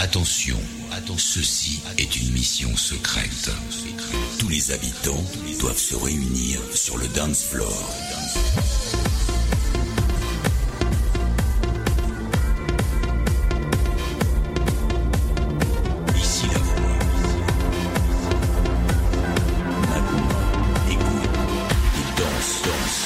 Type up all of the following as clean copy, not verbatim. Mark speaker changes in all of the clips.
Speaker 1: Attention, ceci est une mission secrète. Tous les habitants doivent se réunir sur le dance floor. Ici la voix. Maintenant, écoute et danse.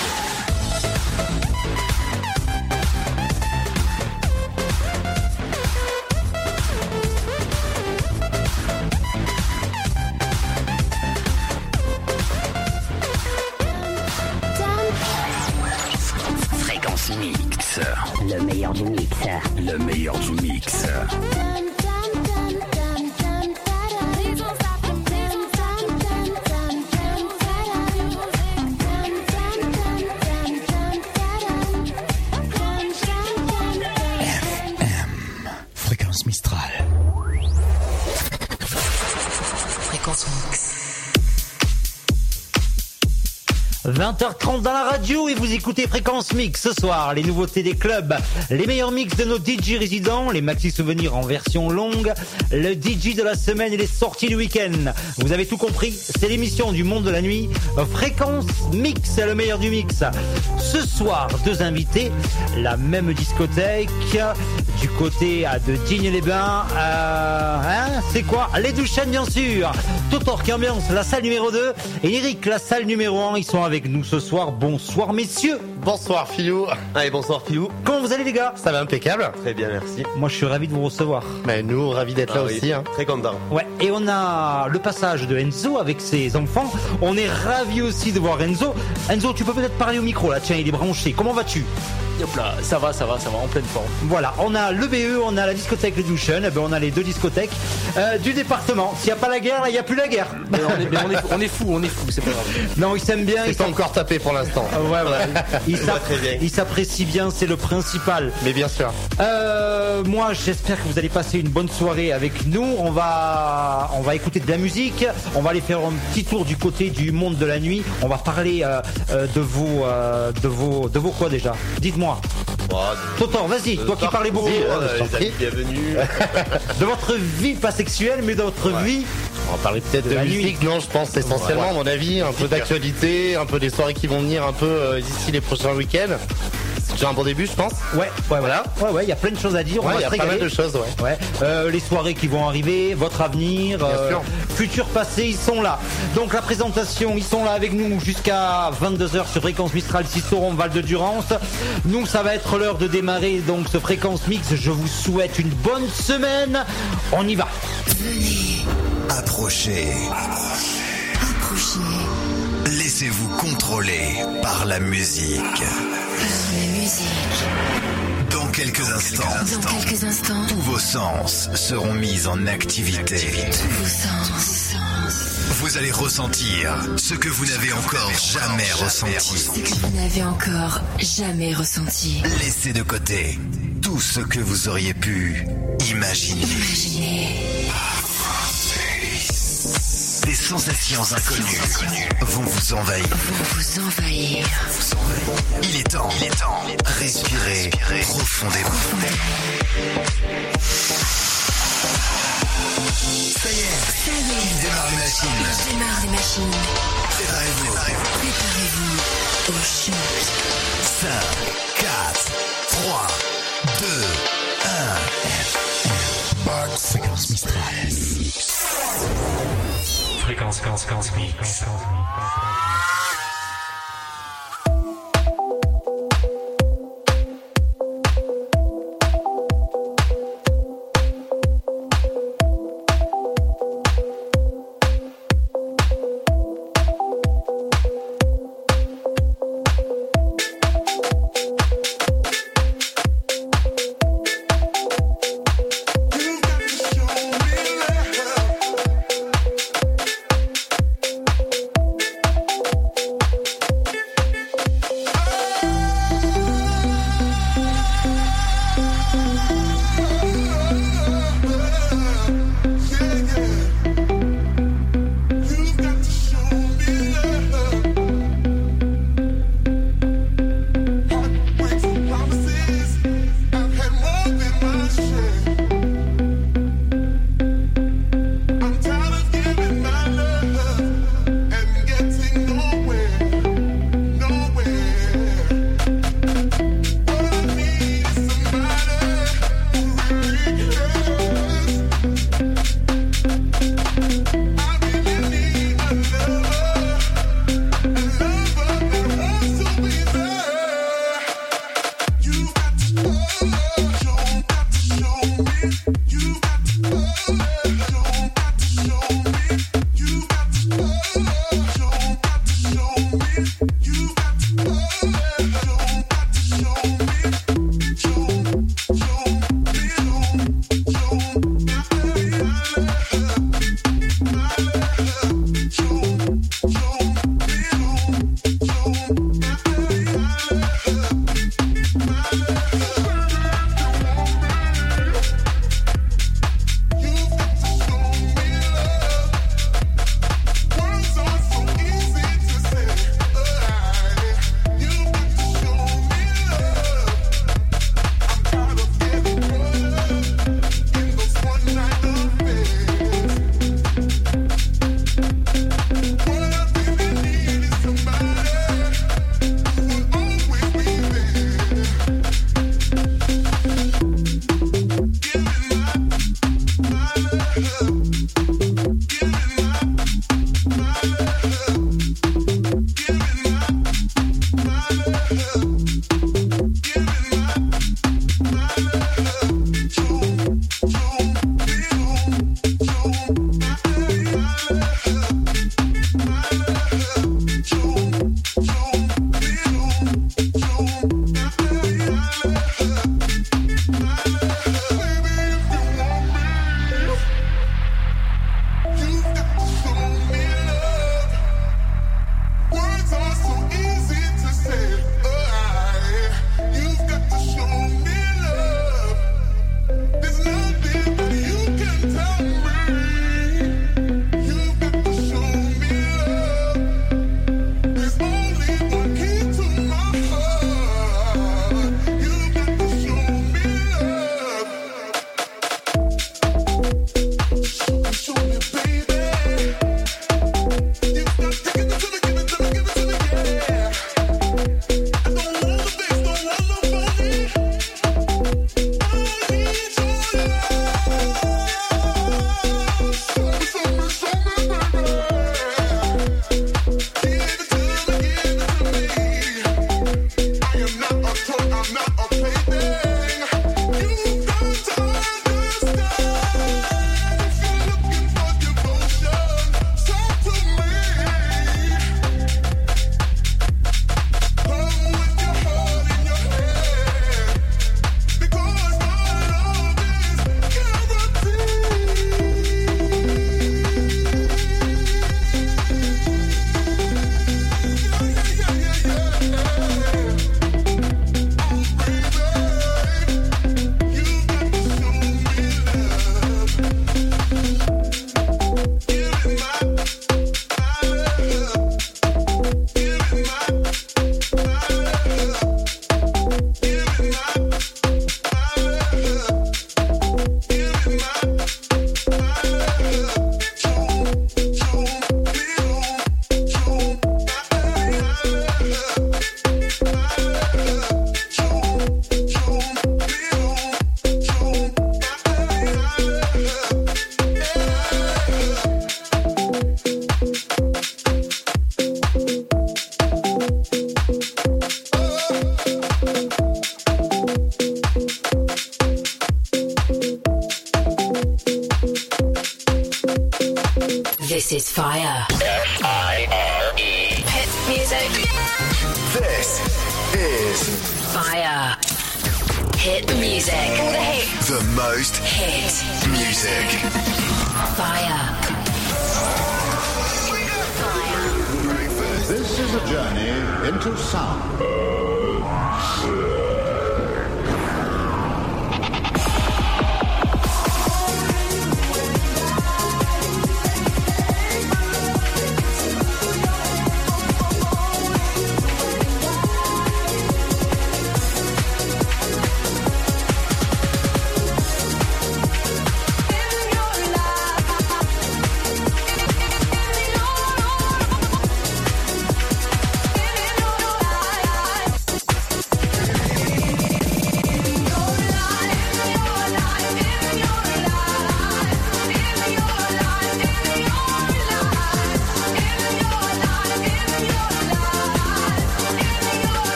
Speaker 2: Mix. Le meilleur du mix.
Speaker 1: Le meilleur du mix.
Speaker 3: FM. Fréquence Mistral.
Speaker 4: Fréquence Mix.
Speaker 5: 20h30 dans la radio et vous écoutez Fréquence Mix ce soir, les nouveautés des clubs, les meilleurs mix de nos DJ résidents, les maxi souvenirs en version longue, le DJ de la semaine et les sorties du week-end. Vous avez tout compris, c'est l'émission du monde de la nuit, Fréquence Mix, le meilleur du mix. Ce soir, deux invités, la même discothèque, du côté de Digne-les-Bains, c'est quoi? Les Douchaines bien sûr, Totor qui ambiance la salle numéro 2 et Eric la salle numéro 1, ils sont avec nous ce soir. Bonsoir messieurs.
Speaker 6: Bonsoir Philou.
Speaker 5: Allez, bonsoir Philou. Comment vous allez les gars?
Speaker 6: Ça va impeccable.
Speaker 7: Très bien, merci.
Speaker 5: Moi je suis ravi de vous recevoir.
Speaker 6: Mais nous, ravis d'être là
Speaker 7: oui.
Speaker 6: aussi. Hein.
Speaker 7: Très content.
Speaker 5: Ouais, et on a le passage de Enzo avec ses enfants. On est ravis aussi de voir Enzo. Enzo, tu peux peut-être parler au micro là, tiens, il est branché. Comment vas-tu?
Speaker 8: Hop là, ça va, en pleine forme.
Speaker 5: Voilà, on a le BE, on a la discothèque Les Douchaines, eh ben on a les deux discothèques du département. S'il n'y a pas la guerre, il n'y a plus la guerre.
Speaker 8: Mais on est fou, c'est pas grave.
Speaker 5: Non, ils s'aiment bien.
Speaker 6: Ils sont encore tapés pour l'instant.
Speaker 5: Ouais. Ils s'apprécient bien, c'est le principal.
Speaker 6: Mais bien sûr.
Speaker 5: Moi, j'espère que vous allez passer une bonne soirée avec nous. On va écouter de la musique. On va aller faire un petit tour du côté du monde de la nuit. On va parler de vos quoi déjà? Dites-moi. Totor, vas-y, toi qui parles beaucoup.
Speaker 7: Bienvenue.
Speaker 5: De votre vie, pas sexuelle, mais de votre vie.
Speaker 6: On va parler peut-être de musique, non, je pense essentiellement, à mon avis, un peu d'actualité, un peu des soirées qui vont venir un peu d'ici les prochains week-ends. C'est déjà un bon début, je pense.
Speaker 5: Ouais, voilà. Ouais, il y a plein de choses à dire.
Speaker 6: Il y a pas mal de choses,
Speaker 5: ouais. Les soirées qui vont arriver, votre avenir, futur, passé, ils sont là. Donc la présentation, ils sont là avec nous jusqu'à 22h sur Fréquence Mistral, Sisteron, Val-de-Durance. Nous, ça va être l'heure de démarrer donc ce Fréquence Mix. Je vous souhaite une bonne semaine. On y va.
Speaker 4: Venez.
Speaker 1: Approchez. Laissez-vous contrôler par la musique. Dans quelques instants, tous vos sens seront mis en activité. Vous allez ressentir ce que vous n'avez encore jamais ressenti. Laissez de côté tout ce que vous auriez pu imaginer. Des sensations inconnues vont vous envahir. Il est temps. Respirez profondément. Ça y est. Il démarre les machines. Préparez-vous au shoot. 5, 4, 3, 2, 1.
Speaker 3: Fréquence Mistral.
Speaker 9: Fréquence Mix.
Speaker 4: This is Fire.
Speaker 7: F-I-R-E.
Speaker 4: Hit music.
Speaker 7: This is
Speaker 4: Fire. Hit music. All the hits.
Speaker 7: the most
Speaker 4: Hit
Speaker 7: music.
Speaker 4: Fire.
Speaker 10: This is a journey into sound.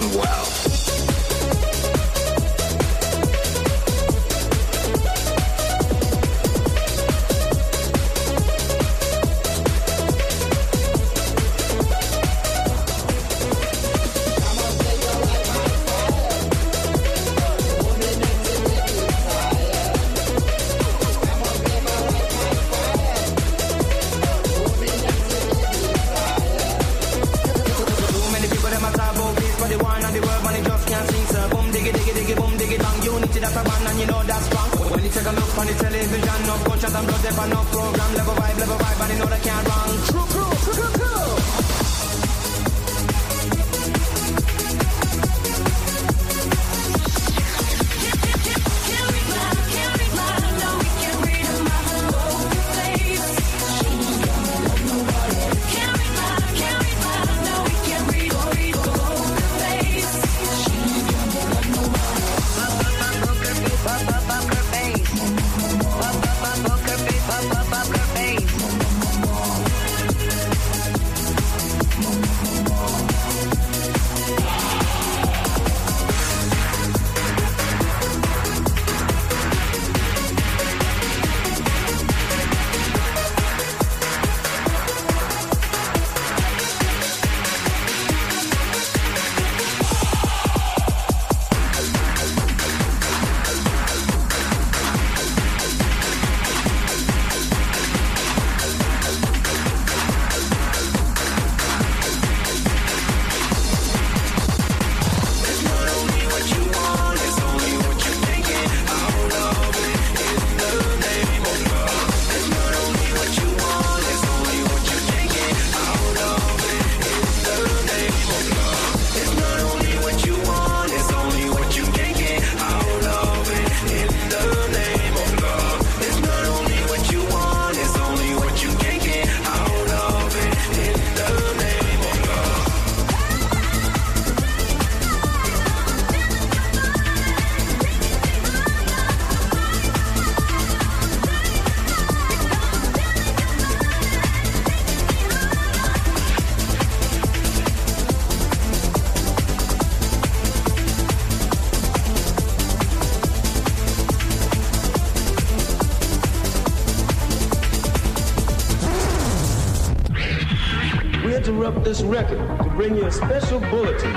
Speaker 7: listen well.
Speaker 11: Interrupt this record to bring you a special bulletin.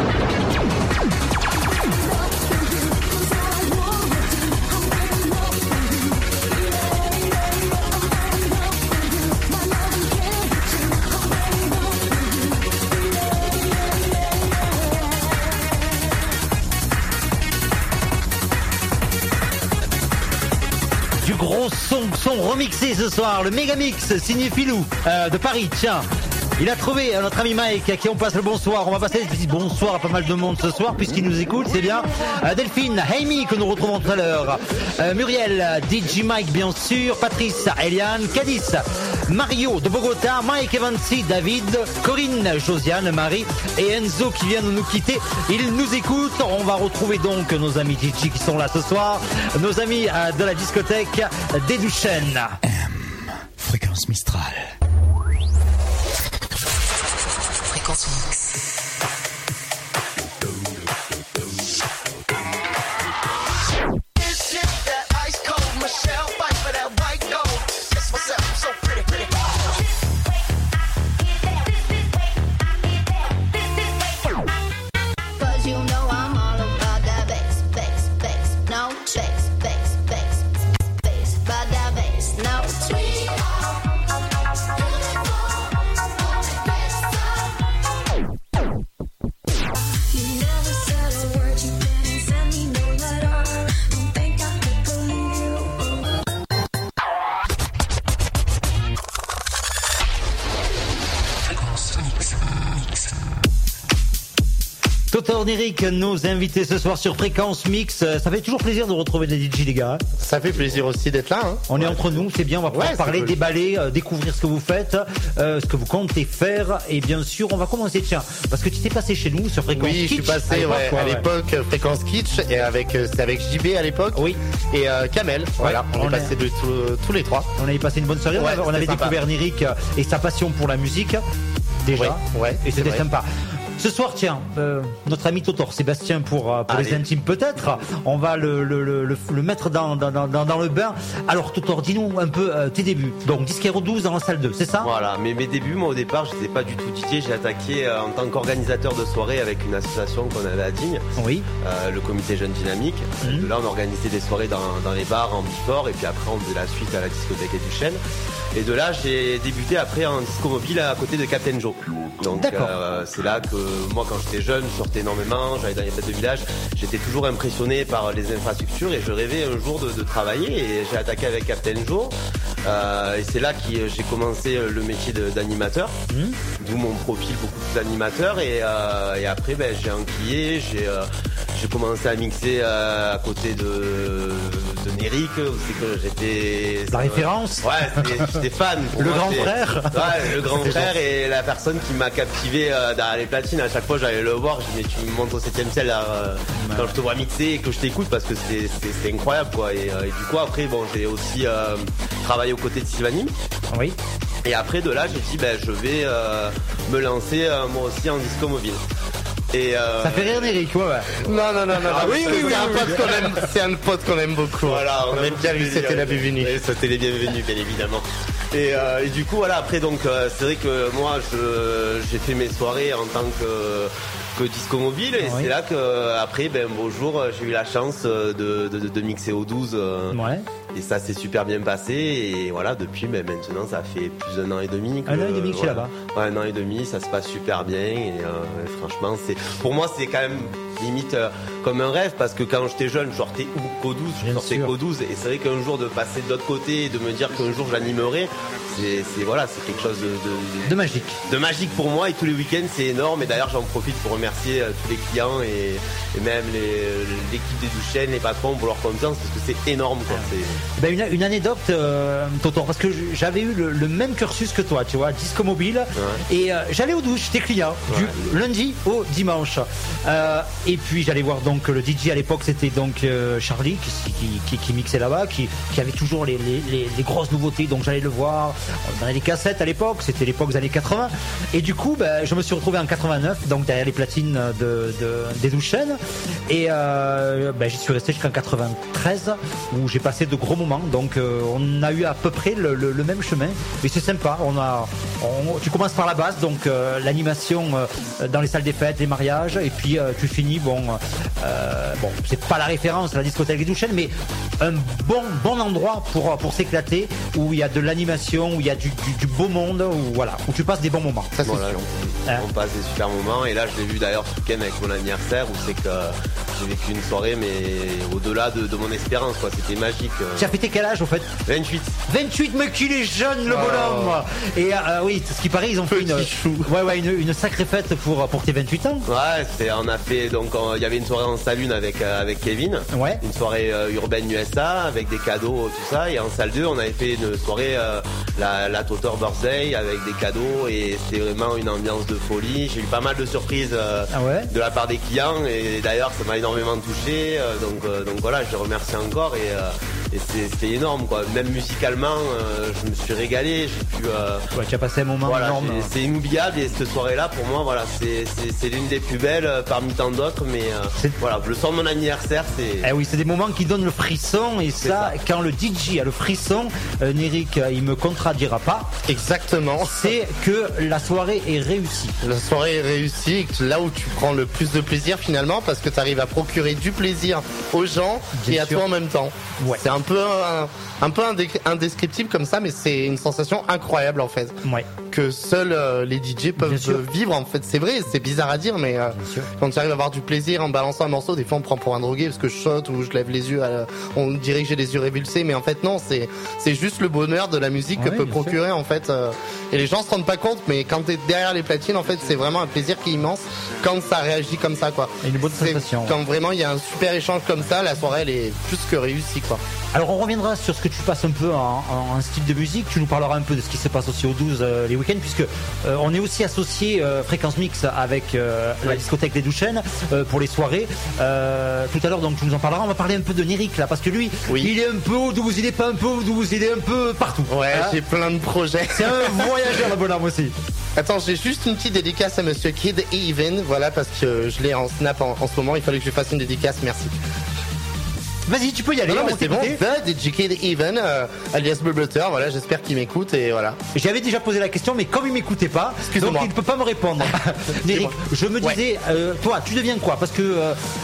Speaker 5: Du gros son remixé ce soir, le Megamix signé Filou de Paris, tiens. Il a trouvé notre ami Mike à qui on passe le bonsoir. On va passer le bonsoir à pas mal de monde ce soir puisqu'il nous écoute, c'est bien. Delphine, Amy que nous retrouvons tout à l'heure. Muriel, DJ Mike bien sûr, Patrice, Eliane, Cadiz, Mario de Bogota, Mike Evansi, David, Corinne, Josiane, Marie et Enzo qui viennent nous quitter. Ils nous écoutent. On va retrouver donc nos amis DJ qui sont là ce soir, nos amis de la discothèque des Duchesnes.
Speaker 3: Fréquence Mistral.
Speaker 4: Fréquence Mix.
Speaker 5: Eric, nos invités ce soir sur Fréquence Mix. Ça fait toujours plaisir de retrouver des DJ, les gars.
Speaker 6: Ça fait plaisir aussi d'être là. Hein.
Speaker 5: On est entre nous, c'est bien. On va pouvoir parler, cool. Déballer, découvrir ce que vous faites, ce que vous comptez faire. Et bien sûr, on va commencer, tiens, parce que tu t'es passé chez nous sur Fréquence Kitsch.
Speaker 6: Oui, je suis passé à l'époque Fréquence Kitsch et c'était avec JB à l'époque. Oui. Et Kamel. Voilà, on est passé de tous les trois.
Speaker 5: On avait passé une bonne soirée. On avait découvert Eric et sa passion pour la musique. Déjà.
Speaker 6: Ouais,
Speaker 5: et c'était sympa. Ce soir, tiens, notre ami Totor, Sébastien, pour les intimes peut-être, on va le mettre dans le bain. Alors Totor, dis-nous un peu tes débuts. Donc Disquaire 12 dans la salle 2, c'est ça?
Speaker 12: Voilà, mais mes débuts, moi au départ, je n'étais pas du tout DJ, j'ai attaqué en tant qu'organisateur de soirée avec une association qu'on avait à Digne, le comité Jeunes Dynamiques. De là, on organisait des soirées dans les bars en Bifort, et puis après, on faisait la suite à la discothèque et du Chêne. Et de là, j'ai débuté après en disco mobile à côté de Captain Joe. Donc c'est là que moi, quand j'étais jeune, je sortais énormément, j'allais dans les fêtes de village, j'étais toujours impressionné par les infrastructures et je rêvais un jour de travailler, et j'ai attaqué avec Captain Joe. Et c'est là que j'ai commencé le métier d'animateur, d'où mon profil beaucoup plus d'animateur, et après j'ai enquillé, j'ai commencé à mixer à côté de Néric, c'est que j'étais...
Speaker 5: La référence.
Speaker 12: Ouais, j'étais fan.
Speaker 5: Le grand frère.
Speaker 12: Ouais, le grand frère et la personne qui m'a captivé derrière les platines. À chaque fois j'allais le voir, je dis mais tu me montres au 7ème ciel quand je te vois mixer et que je t'écoute, parce que c'est incroyable quoi. Et du coup après j'ai aussi travaillé aux côtés de Sylvanie.
Speaker 5: Oui.
Speaker 12: Et après de là j'ai dit je vais me lancer moi aussi en disco mobile. Et
Speaker 5: ça fait rire Néric, ouais.
Speaker 6: Non.
Speaker 12: Ah, oui,
Speaker 6: c'est un pote qu'on aime beaucoup.
Speaker 12: Voilà,
Speaker 6: on aime bien lui, c'était la bienvenue.
Speaker 12: C'était les bienvenus, bien évidemment. Et du coup, voilà, après, donc, c'est vrai que moi, j'ai fait mes soirées en tant que disco mobile, et c'est là que, après, beau jour, j'ai eu la chance de mixer au 12. Et ça s'est super bien passé, et voilà, depuis, maintenant, ça fait plus d'un an et demi.
Speaker 5: Un an et demi que je suis là-bas.
Speaker 12: Ouais, un an et demi, ça se passe super bien, et franchement, pour moi, c'est quand même limite comme un rêve, parce que quand j'étais jeune, je sortais qu'au 12, je sortais qu'au 12, et c'est vrai qu'un jour de passer de l'autre côté et de me dire qu'un jour j'animerai, c'est quelque chose
Speaker 5: de magique.
Speaker 12: De magique pour moi, et tous les week-ends c'est énorme, et d'ailleurs j'en profite pour remercier tous les clients et même l'équipe des Douchaines, les patrons pour leur confiance, parce que c'est énorme quoi.
Speaker 5: Une anecdote Totor, parce que j'avais eu le même cursus que toi, tu vois, disco mobile, et j'allais aux douches, j'étais client du lundi au dimanche, et puis j'allais voir donc le DJ à l'époque, c'était donc Charlie qui mixait là-bas, qui avait toujours les grosses nouveautés, donc j'allais le voir. On avait des cassettes à l'époque, c'était l'époque des années 80, et du coup je me suis retrouvé en 89, donc derrière les platines des Douchaines, et j'y suis resté jusqu'en 93 où j'ai passé de gros moments, donc on a eu à peu près le même chemin, mais c'est sympa. Tu commences par la base, donc l'animation dans les salles des fêtes, les mariages, et puis tu finis c'est pas la référence à la discothèque des Douchaines, mais un bon endroit pour s'éclater, où il y a de l'animation, où il y a du beau monde, où tu passes des bons moments.
Speaker 12: Ça, c'est sûr. On passe des super moments, et là je l'ai vu d'ailleurs ce week-end avec mon anniversaire, où c'est que j'ai vécu une soirée, mais au-delà de mon espérance quoi. C'était magique.
Speaker 5: Tu as fêté quel âge au fait? 28, mais qu'il est jeune le bonhomme. Et oui, ce qui paraît, ils ont fait une sacrée fête pour tes 28 ans.
Speaker 12: Ouais, on a fait, donc il y avait une soirée en salle 1 avec Kevin, une soirée urbaine USA avec des cadeaux, tout ça, et en salle 2 on avait fait une soirée la Totor Birthday avec des cadeaux, et c'était vraiment une ambiance de folie. J'ai eu pas mal de surprises de la part des clients, et d'ailleurs ça m'a énormément touché, donc voilà, je les remercie encore, et c'était énorme quoi. Même musicalement, je me suis régalé, j'ai pu
Speaker 5: tu as passé un moment énorme.
Speaker 12: C'est inoubliable, et cette soirée là pour moi c'est l'une des plus belles parmi tant d'autres, mais voilà, le soir de mon anniversaire,
Speaker 5: c'est des moments qui donnent le frisson, et ça, quand le DJ a le frisson, Néric il me contredira pas,
Speaker 6: exactement,
Speaker 5: c'est que la soirée est réussie.
Speaker 6: La soirée est réussie, là où tu prends le plus de plaisir finalement, parce que tu arrives à procurer du plaisir aux gens et à toi en même temps. C'est un peu indescriptible comme ça, mais c'est une sensation incroyable en fait, que seuls les DJ peuvent vivre en fait. C'est vrai, c'est bizarre à dire, mais quand tu arrives à avoir du plaisir en balançant un morceau, des fois on me prend pour un drogué parce que je saute ou je lève les yeux, on dirait que j'ai les yeux révulsés, mais en fait non, c'est juste le bonheur de la musique que peut procurer en fait, et les gens se rendent pas compte, mais quand t'es derrière les platines en fait, c'est vraiment un plaisir qui est immense quand ça réagit comme ça quoi.
Speaker 5: Et une bonne sensation.
Speaker 6: Quand vraiment il y a un super échange comme ça, la soirée elle est plus que réussie quoi.
Speaker 5: Alors on reviendra sur ce que tu passes un peu en style de musique. Tu nous parleras un peu de ce qui se passe aussi au 12 les week-ends, puisque on est aussi associé Fréquence Mix avec la discothèque des Douchaines pour les soirées. Tout à l'heure, donc tu nous en parleras. On va parler un peu de Néric là, parce que lui, il est un peu au 12, il est pas un peu au 12, il est un peu partout.
Speaker 6: Ouais, j'ai plein de projets.
Speaker 5: C'est un voyageur le bonhomme aussi.
Speaker 6: Attends, j'ai juste une petite dédicace à Monsieur Kid Even, voilà, parce que je l'ai en snap en ce moment. Il fallait que je fasse une dédicace. Merci.
Speaker 5: Vas-y, tu peux y aller.
Speaker 6: Non, mais c'est bon. The DJ Kid Even, alias Bubbleter, voilà, j'espère qu'il m'écoute et voilà.
Speaker 5: J'avais déjà posé la question, mais comme il m'écoutait pas, donc il ne peut pas me répondre. Néric, je me disais, toi, tu deviens quoi? Parce que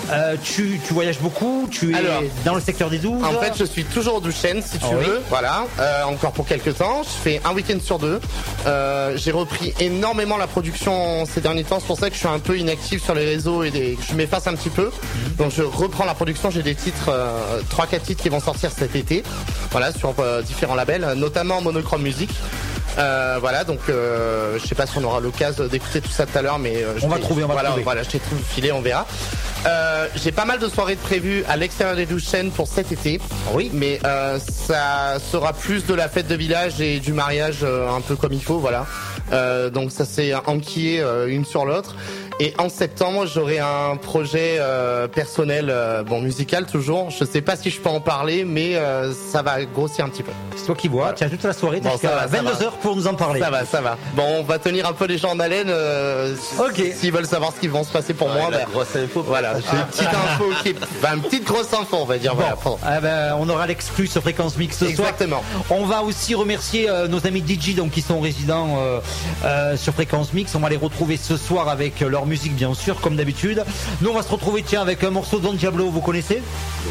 Speaker 5: tu voyages beaucoup, tu es dans le secteur des 12.
Speaker 6: En fait, je suis toujours aux Douchaines, si tu veux. Voilà, encore pour quelques temps. Je fais un week-end sur 2. J'ai repris énormément la production ces derniers temps. C'est pour ça que je suis un peu inactif sur les réseaux et je m'efface un petit peu. Donc je reprends la production. J'ai des titres. 3-4 titres qui vont sortir cet été, voilà, sur différents labels, notamment Monochrome Music. Voilà, donc je sais pas si on aura l'occasion d'écouter tout ça tout à l'heure, mais
Speaker 5: on va trouver.
Speaker 6: Voilà, je t'ai trouvé filé, on verra. J'ai pas mal de soirées prévues à l'extérieur des Douchaines pour cet été.
Speaker 5: Oui,
Speaker 6: mais ça sera plus de la fête de village et du mariage un peu comme il faut, voilà. Donc ça s'est enquillé une sur l'autre. Et en septembre, j'aurai un projet personnel, musical toujours. Je sais pas si je peux en parler, mais ça va grossir un petit peu.
Speaker 5: C'est toi qui vois. Voilà. Tu as toute la soirée, jusqu'à 22h pour nous en parler.
Speaker 6: Ça va. Bon, on va tenir un peu les gens en haleine. S'ils veulent savoir ce qui va se passer pour moi.
Speaker 12: Grosse info.
Speaker 6: Voilà, j'ai une petite info une petite grosse info, on va dire.
Speaker 5: Bon, voilà. On aura l'exclus sur Fréquence Mix ce soir.
Speaker 6: Exactement.
Speaker 5: On va aussi remercier nos amis DJ, donc qui sont résidents sur Fréquence Mix. On va les retrouver ce soir avec leur musique, bien sûr, comme d'habitude. Nous, on va se retrouver, avec un morceau de Don Diablo, vous connaissez?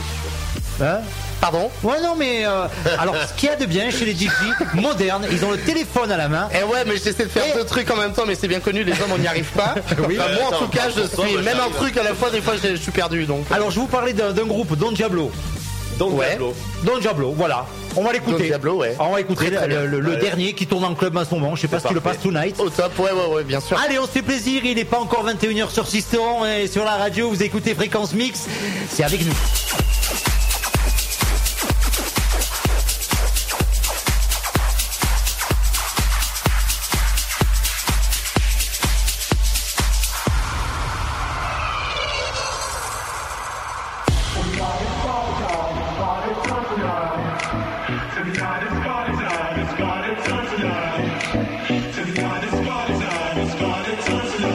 Speaker 5: Hein?
Speaker 6: Pardon?
Speaker 5: Ouais, non, mais alors, ce qu'il y a de bien chez les DJ modernes, ils ont le téléphone à la main.
Speaker 6: Et ouais, mais j'essaie de faire deux trucs en même temps, mais c'est bien connu, les hommes, on n'y arrive pas.
Speaker 5: Oui.
Speaker 6: Moi, en tout cas, je suis même un truc à la fois, des fois, je suis perdu. Donc.
Speaker 5: Alors, je vous parlais d'un groupe, Don Diablo. Don Diablo, voilà. On va l'écouter.
Speaker 6: Don Diablo, ouais.
Speaker 5: On va écouter le dernier qui tourne en club en ce moment. Je sais pas si tu le passes tonight.
Speaker 6: Au top, ouais, bien sûr.
Speaker 5: Allez, on se fait plaisir. Il n'est pas encore 21h sur Sisteron et sur la radio. Vous écoutez Fréquence Mix. C'est avec nous.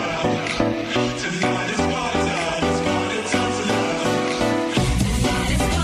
Speaker 13: To the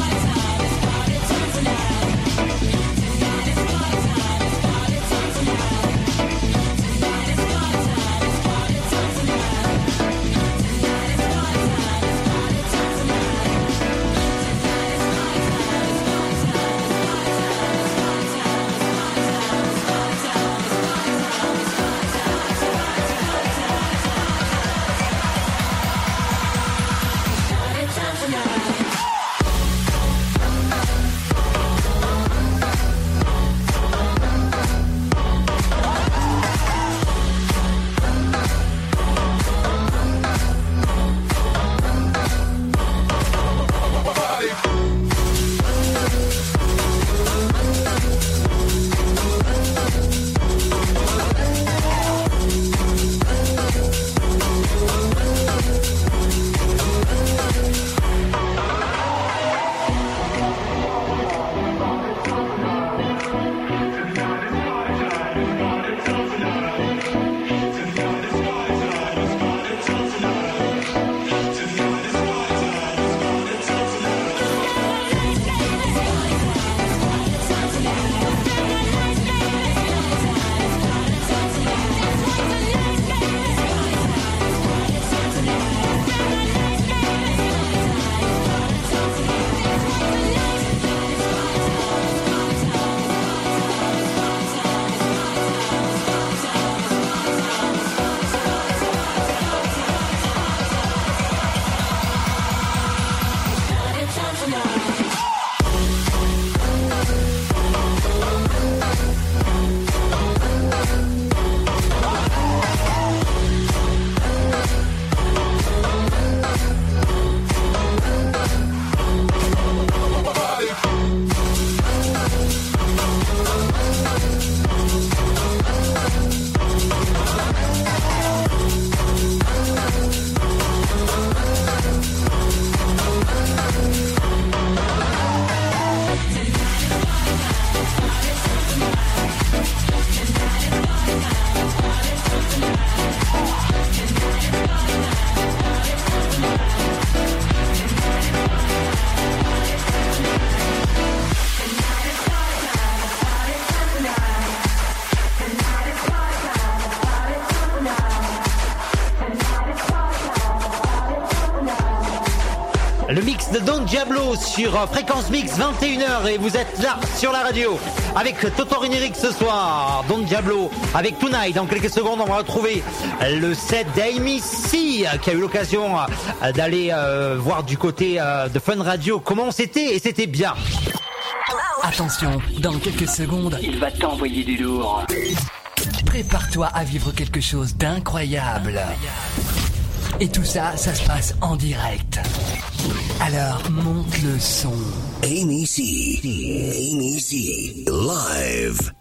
Speaker 5: de Don Diablo sur Fréquence Mix 21h et vous êtes là sur la radio avec Toto Rineric ce soir. Don Diablo avec Tonight. Dans quelques secondes, on va retrouver le set d'Amy C qui a eu l'occasion d'aller voir du côté de Fun Radio comment c'était et c'était bien.
Speaker 13: Attention, dans quelques secondes,
Speaker 2: il va t'envoyer du lourd.
Speaker 13: Prépare-toi à vivre quelque chose d'incroyable. Et tout ça, ça se passe en direct. Alors, monte le son.
Speaker 1: Amy C, live.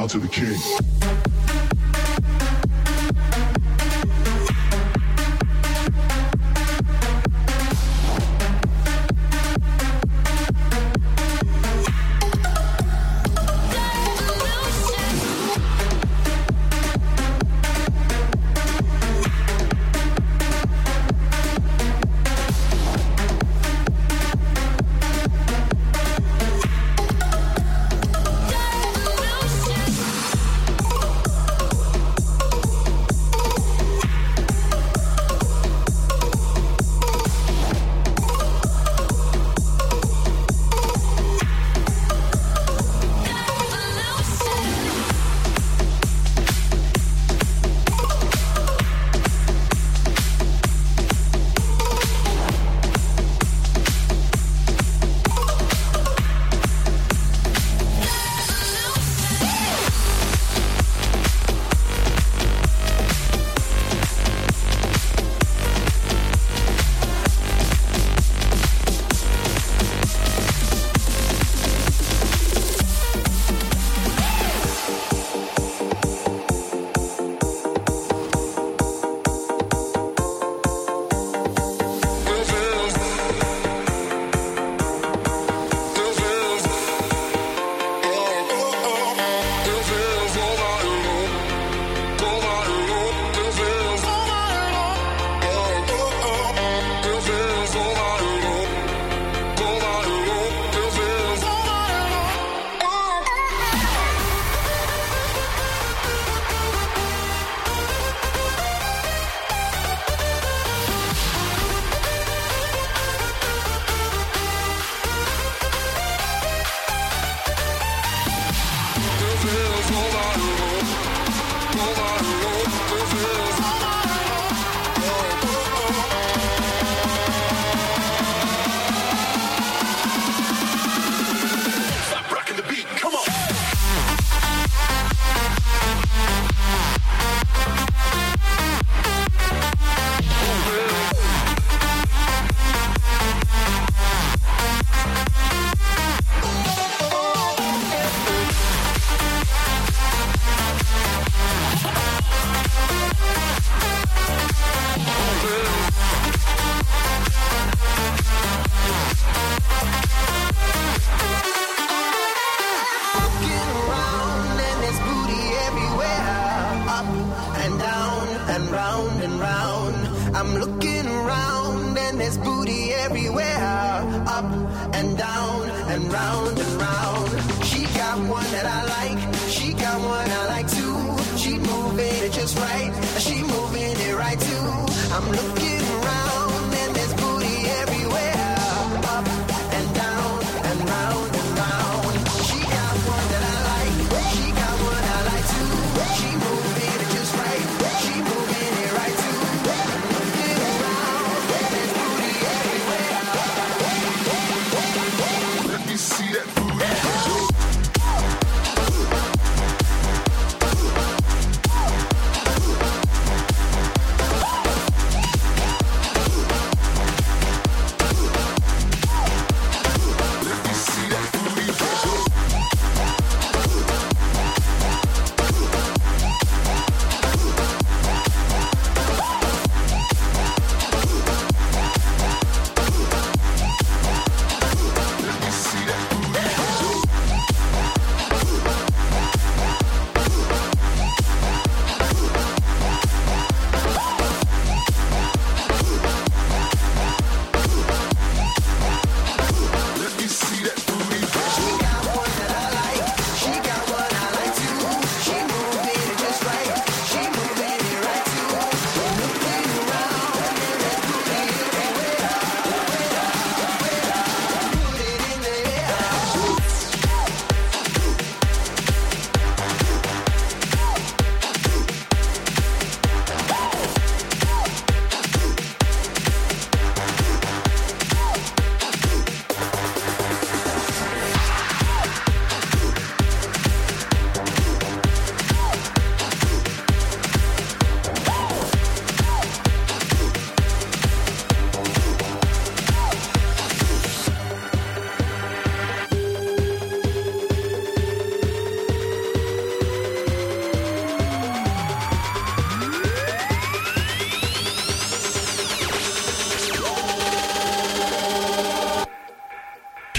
Speaker 10: down to the king.
Speaker 14: See that booty.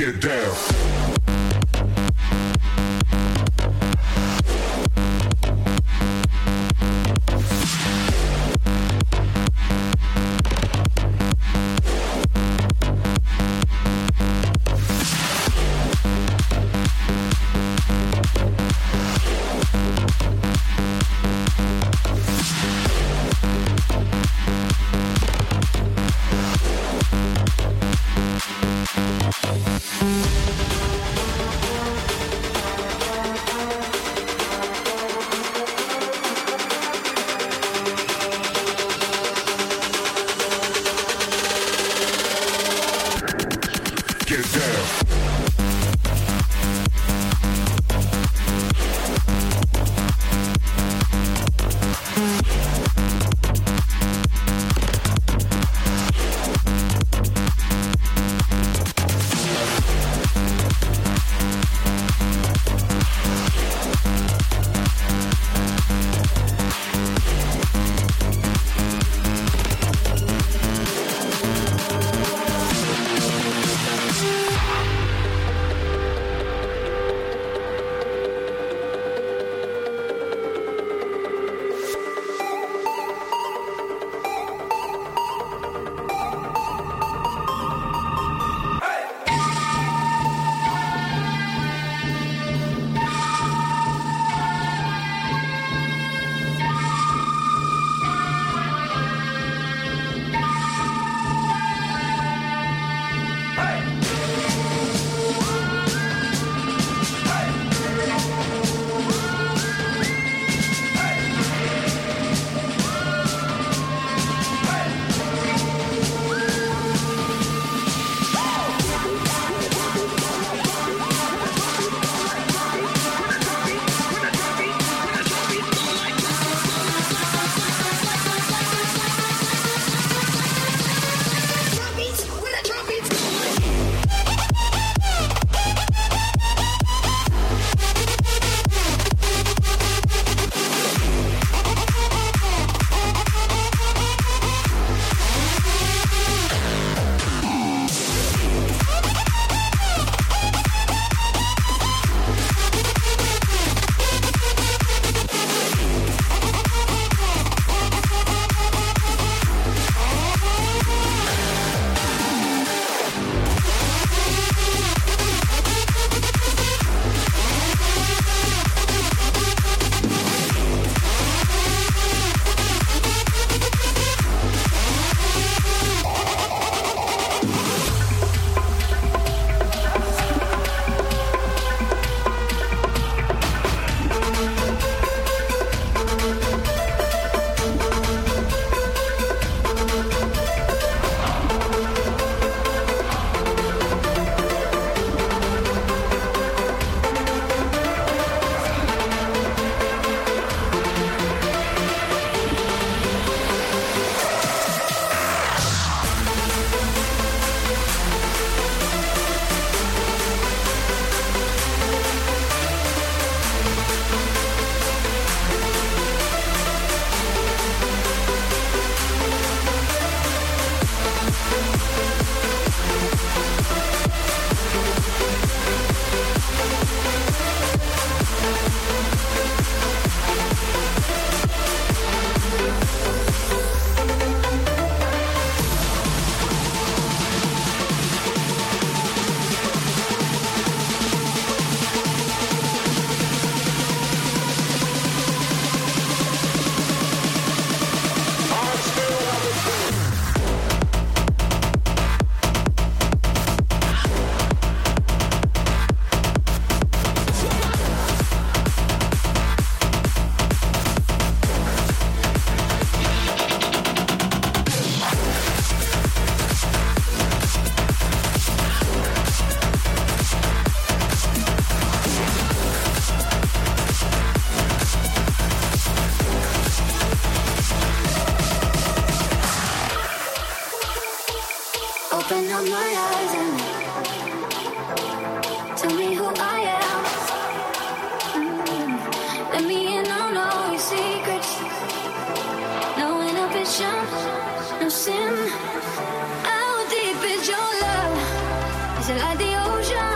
Speaker 7: Get down.
Speaker 14: Open up my eyes and tell me who I am. Let me in on all your secrets. No inhibition, no sin. How deep is your love? Is it like the ocean?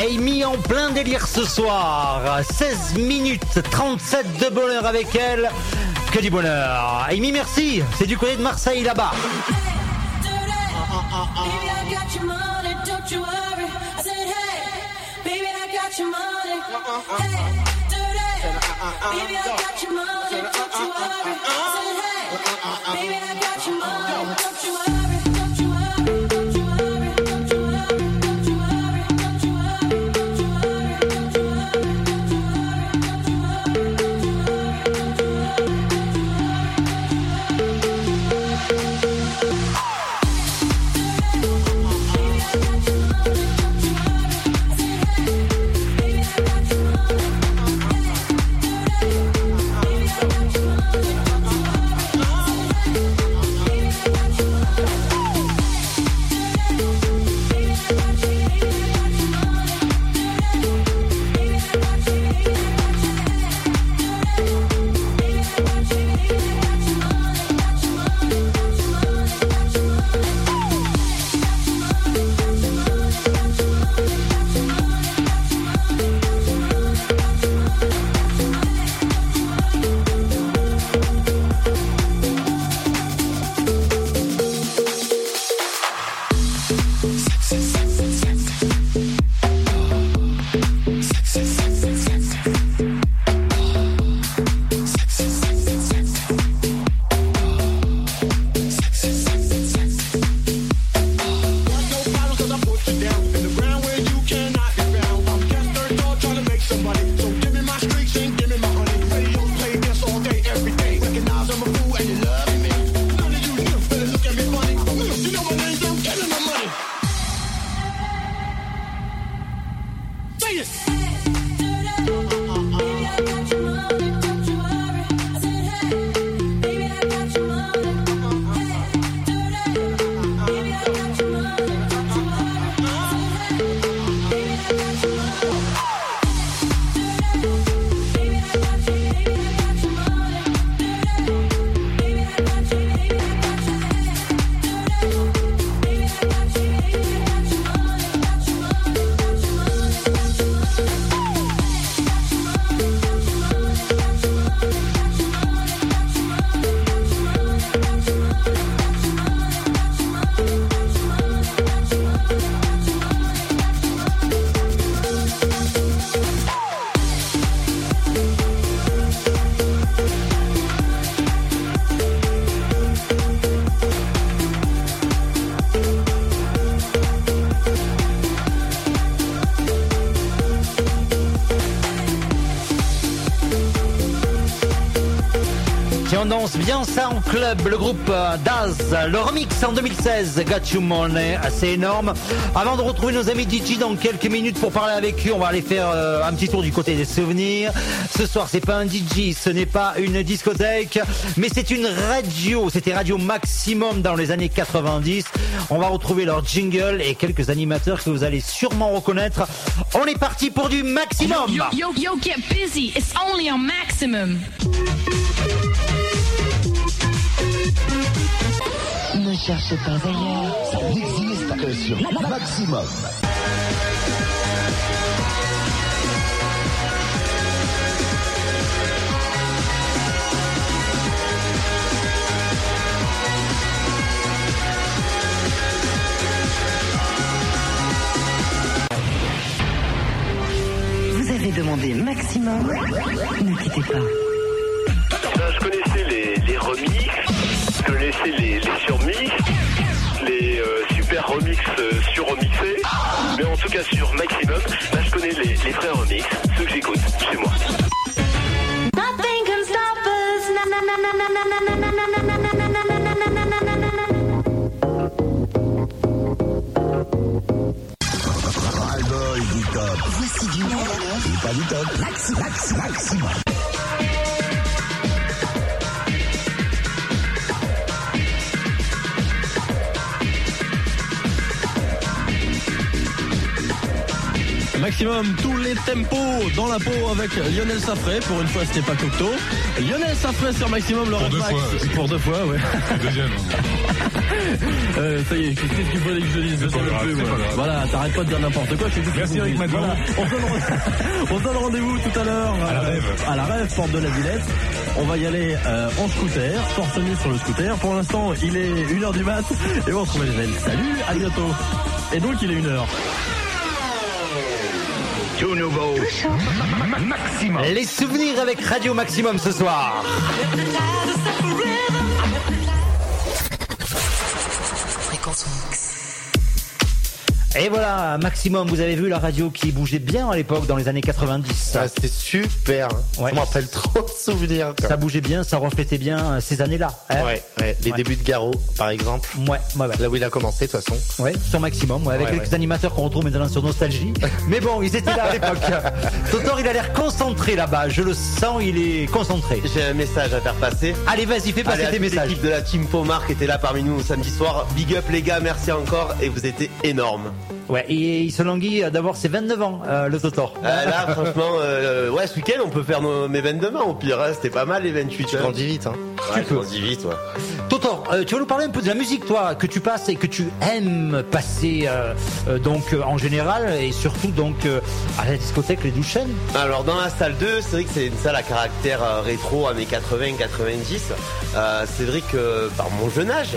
Speaker 5: Amy en plein délire ce soir. 16 minutes 37 de bonheur avec elle. Que du bonheur. Amy, merci. C'est du côté de Marseille là-bas. On danse bien ça en club, le groupe Daz, le remix en 2016, Got You Money, assez énorme. Avant de retrouver nos amis DJ dans quelques minutes pour parler avec eux, on va aller faire un petit tour du côté des souvenirs. Ce soir, c'est pas un DJ, ce n'est pas une discothèque, mais c'est une radio. C'était Radio Maximum dans les années 90. On va retrouver leur jingle et quelques animateurs que vous allez sûrement reconnaître. On est parti pour du maximum.
Speaker 15: Yo, get busy. It's only on Maximum.
Speaker 16: Ne cherchez pas ailleurs, ça n'existe que sur Maximum. Vous avez demandé Maximum, ne quittez pas.
Speaker 17: Je connaissais les remix, je connaissais les surmix, les super remix surremixés, mais en tout cas sur Maximum, là je connais les vrais remix, ceux que j'écoute chez moi.
Speaker 14: Nothing can stop us. Na na na na na na na na na na na na na
Speaker 16: Voici du meilleur. Et pas du top. Maximum.
Speaker 18: Maximum, tous les tempos dans la peau avec Lionel Safré. Pour une fois, c'était pas Cocteau. Lionel Safré sur Maximum, le Red Max. Pour deux fois, ouais.
Speaker 19: Deuxième.
Speaker 18: Ça y est, qu'est-ce qu'il fallait que je dise? Voilà, t'arrêtes pas de dire n'importe quoi.
Speaker 19: Merci Eric Maton.
Speaker 18: Voilà. On se donne rendez-vous tout à l'heure à la Rêve, porte de la Villette. On va y aller en scooter, torse nu sur le scooter. Pour l'instant, il est 1h du mat et on se retrouve les ailes. Salut, à bientôt. Et donc, il est 1h.
Speaker 1: Tout nouveau.
Speaker 5: Maximum. Les souvenirs avec Radio Maximum ce soir.
Speaker 13: Fréquence Mix.
Speaker 5: Et voilà, Maximum, vous avez vu la radio qui bougeait bien à l'époque dans les années 90.
Speaker 6: Ah, c'était super. Ouais. Ça me rappelle trop de souvenirs. Quoi.
Speaker 5: Ça bougeait bien, ça reflétait bien ces années-là. Hein.
Speaker 6: Ouais. Les débuts de Garo, par exemple.
Speaker 5: Ouais.
Speaker 6: Là où il a commencé, de toute façon.
Speaker 5: Ouais, sur Maximum, avec quelques animateurs qu'on retrouve maintenant sur Nostalgie. Mais bon, ils étaient là à l'époque. Totor, il a l'air concentré là-bas. Je le sens, il est concentré.
Speaker 12: J'ai un message à faire passer.
Speaker 5: Allez, vas-y, fais passer tes messages.
Speaker 12: L'équipe de la Team Pomar qui était là parmi nous samedi soir. Big up les gars, merci encore et vous étiez énormes.
Speaker 5: Ouais, et il se languit d'avoir ses 29 ans, le Totor.
Speaker 12: Là, franchement, ce week-end, on peut faire mes 22 ans au pire. Hein. C'était pas mal les 28.
Speaker 6: Tu grandis vite, hein.
Speaker 12: Ouais, tu grandis vite, ouais.
Speaker 5: Totor, tu vas nous parler un peu de la musique, toi, que tu passes et que tu aimes passer, en général, et surtout, à la discothèque Les Douchaines.
Speaker 12: Alors, dans la salle 2, c'est vrai que c'est une salle à caractère rétro, années 80-90. C'est vrai que, par mon jeune âge,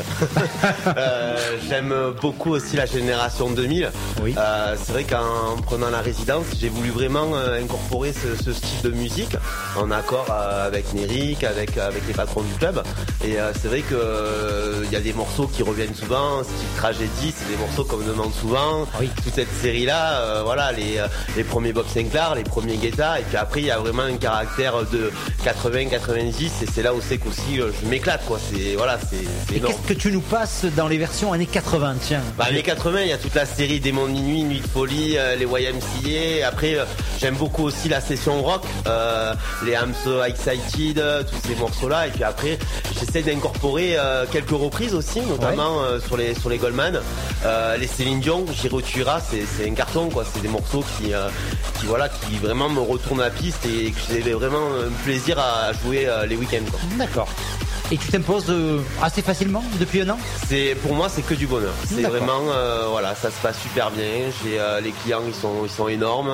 Speaker 12: j'aime beaucoup aussi la génération 2000.
Speaker 5: Oui.
Speaker 12: C'est vrai qu'en prenant la résidence, j'ai voulu vraiment incorporer ce style de musique en accord avec Néric, avec les patrons du club. Et c'est vrai que il y a des morceaux qui reviennent souvent, style Tragédie, c'est des morceaux qu'on me demande souvent.
Speaker 5: Oui.
Speaker 12: Toute cette série-là, les premiers Bob Sinclair, les premiers Guetta, et puis après il y a vraiment un caractère de 80-90, et c'est là où c'est qu'aussi je m'éclate, quoi. C'est énorme.
Speaker 5: Qu'est-ce que tu nous passes dans les versions années 80, tiens?
Speaker 12: Années 80, il y a toute la série Démons de minuit, Nuit de folie, les YMCA. Après, j'aime beaucoup aussi la session rock, les I'm So Excited, tous ces morceaux-là. Et puis après, j'essaie d'incorporer quelques reprises aussi, notamment sur les Goldman, les Céline Dion, J'irai tu iras, c'est un carton, quoi. C'est des morceaux qui vraiment me retournent la piste et que j'ai vraiment un plaisir à jouer les week-ends, quoi.
Speaker 5: D'accord. Et tu t'imposes assez facilement depuis un an?
Speaker 12: Pour moi, c'est que du bonheur. C'est vraiment, ça se passe super bien. Les clients, ils sont énormes.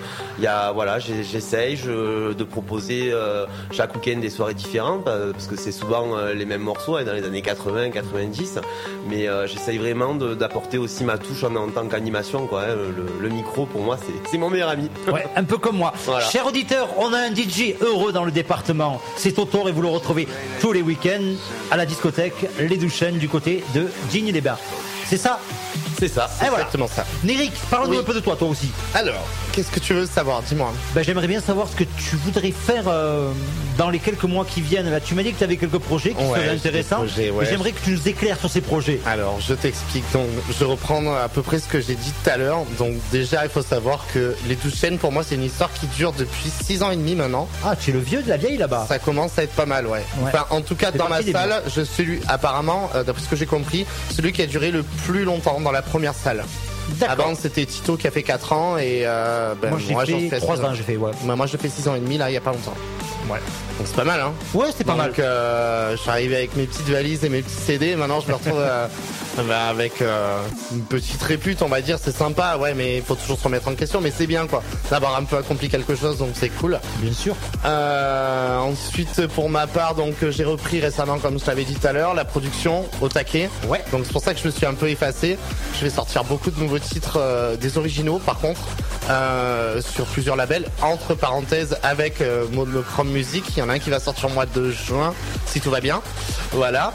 Speaker 12: J'essaye de proposer chaque week-end des soirées différentes parce que c'est souvent les mêmes morceaux dans les années 80, 90. Mais j'essaye vraiment d'apporter aussi ma touche en tant qu'animation, quoi. Le micro, pour moi, c'est mon meilleur ami.
Speaker 5: Ouais, un peu comme moi. Voilà. Chers auditeurs, on a un DJ heureux dans le département. C'est Totor et vous le retrouvez tous les week-ends à la discothèque Les Douchaines du côté de Digne-les-Bains. C'est ça?
Speaker 12: C'est ça, c'est
Speaker 6: exactement ça.
Speaker 5: Néric, parle-nous un peu de toi aussi.
Speaker 6: Alors, qu'est-ce que tu veux savoir? Dis-moi.
Speaker 5: J'aimerais bien savoir ce que tu voudrais faire dans les quelques mois qui viennent. Là, tu m'as dit que tu avais quelques projets qui seraient intéressants. J'aimerais que tu nous éclaires sur ces projets.
Speaker 6: Alors, je t'explique. Donc, je reprends à peu près ce que j'ai dit tout à l'heure. Donc, déjà, il faut savoir que Les Douchaines, pour moi, c'est une histoire qui dure depuis 6 ans et demi maintenant.
Speaker 5: Ah, tu es le vieux de la vieille là-bas.
Speaker 6: Ça commence à être pas mal, ouais. Enfin, en tout cas, dans ma salle, je suis apparemment, d'après ce que j'ai compris, celui qui a duré le plus longtemps dans la première salle. Avant, c'était Tito qui a fait 4 ans et
Speaker 5: moi j'ai fait 3 ans.
Speaker 6: Moi, j'ai fait 6 ans et demi là, il y a pas longtemps. Ouais. Donc c'est pas mal, hein.
Speaker 5: Ouais, c'est pas mal.
Speaker 6: Je suis arrivé avec mes petites valises et mes petits CD. Maintenant, je me retrouve avec une petite répute, on va dire. C'est sympa, ouais, mais il faut toujours se remettre en question. Mais c'est bien, quoi, d'avoir un peu accompli quelque chose, donc c'est cool.
Speaker 5: Bien sûr.
Speaker 6: Ensuite, pour ma part, donc j'ai repris récemment, comme je t'avais dit tout à l'heure, la production au taquet. Ouais. Donc c'est pour ça que je me suis un peu effacé. Je vais sortir beaucoup de nouveaux titres, des originaux, par contre, sur plusieurs labels. Entre parenthèses, avec Monochrome Music. Il y en a un qui va sortir au mois de juin, si tout va bien. Voilà.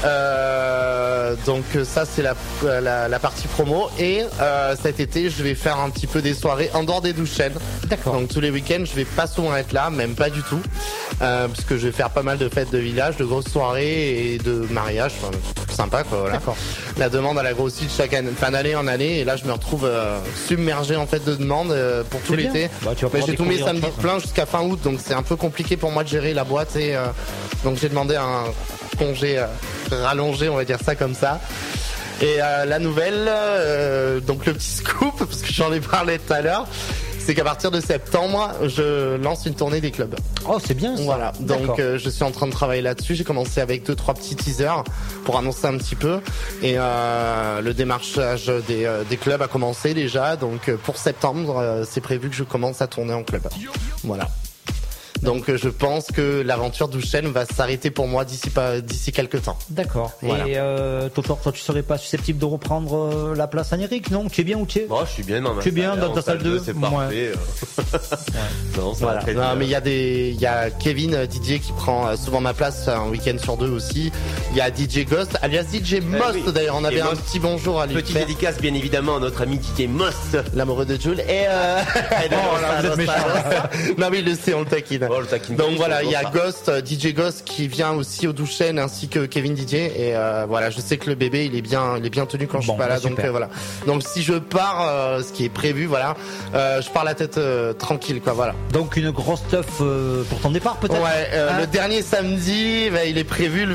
Speaker 6: Donc ça, c'est la partie promo. Et cet été, je vais faire un petit peu des soirées en dehors des Douchaines. D'accord. Donc tous les week-ends, je vais pas souvent être là, même pas du tout, puisque je vais faire pas mal de fêtes de village, de grosses soirées et de mariages. Enfin, sympa, quoi. Voilà. D'accord. La demande à la grossite chaque année, fin d'année en année, et là je me retrouve submergé en fait de demandes pour tout l'été. J'ai tous mes samedis pleins jusqu'à fin août, donc c'est un peu compliqué pour moi de gérer la boîte et donc j'ai demandé un congé rallongé, on va dire ça comme ça. Et la nouvelle, donc le petit scoop, parce que j'en ai parlé tout à l'heure, c'est qu'à partir de septembre, je lance une tournée des clubs.
Speaker 5: Oh, c'est bien ça.
Speaker 6: Voilà, donc je suis en train de travailler là-dessus. J'ai commencé avec 2-3 petits teasers pour annoncer un petit peu. Et le démarchage des clubs a commencé déjà. Donc pour septembre, c'est prévu que je commence à tourner en club. Voilà. Donc je pense que l'aventure Douchen va s'arrêter pour moi d'ici quelques temps.
Speaker 5: D'accord.
Speaker 6: Voilà.
Speaker 5: Et Totor, toi tu serais pas susceptible de reprendre la place à Eric, non? Tu es bien où tu es?
Speaker 12: Moi, je suis bien dans ma
Speaker 5: salle. Tu es bien dans ta salle 2?
Speaker 12: C'est parfait.
Speaker 6: Non, ça va très bien. Mais il y a Kevin DJ qui prend souvent ma place un week-end sur 2 aussi. Il y a DJ Ghost, alias DJ Most d'ailleurs. On avait un petit bonjour à lui.
Speaker 12: Petite dédicace bien évidemment à notre ami DJ Most,
Speaker 6: l'amoureux de Jules. Et non mais il le sait, on le taquine. Donc voilà, il y a Ghost, DJ Ghost qui vient aussi au Douchen ainsi que Kevin DJ et voilà, je sais que le bébé il est bien tenu quand je suis pas là, donc voilà. Donc si je pars, ce qui est prévu, voilà, je pars la tête tranquille quoi, voilà.
Speaker 5: Donc une grosse stuff pour ton départ peut-être.
Speaker 6: Ouais, le dernier samedi, il est prévu le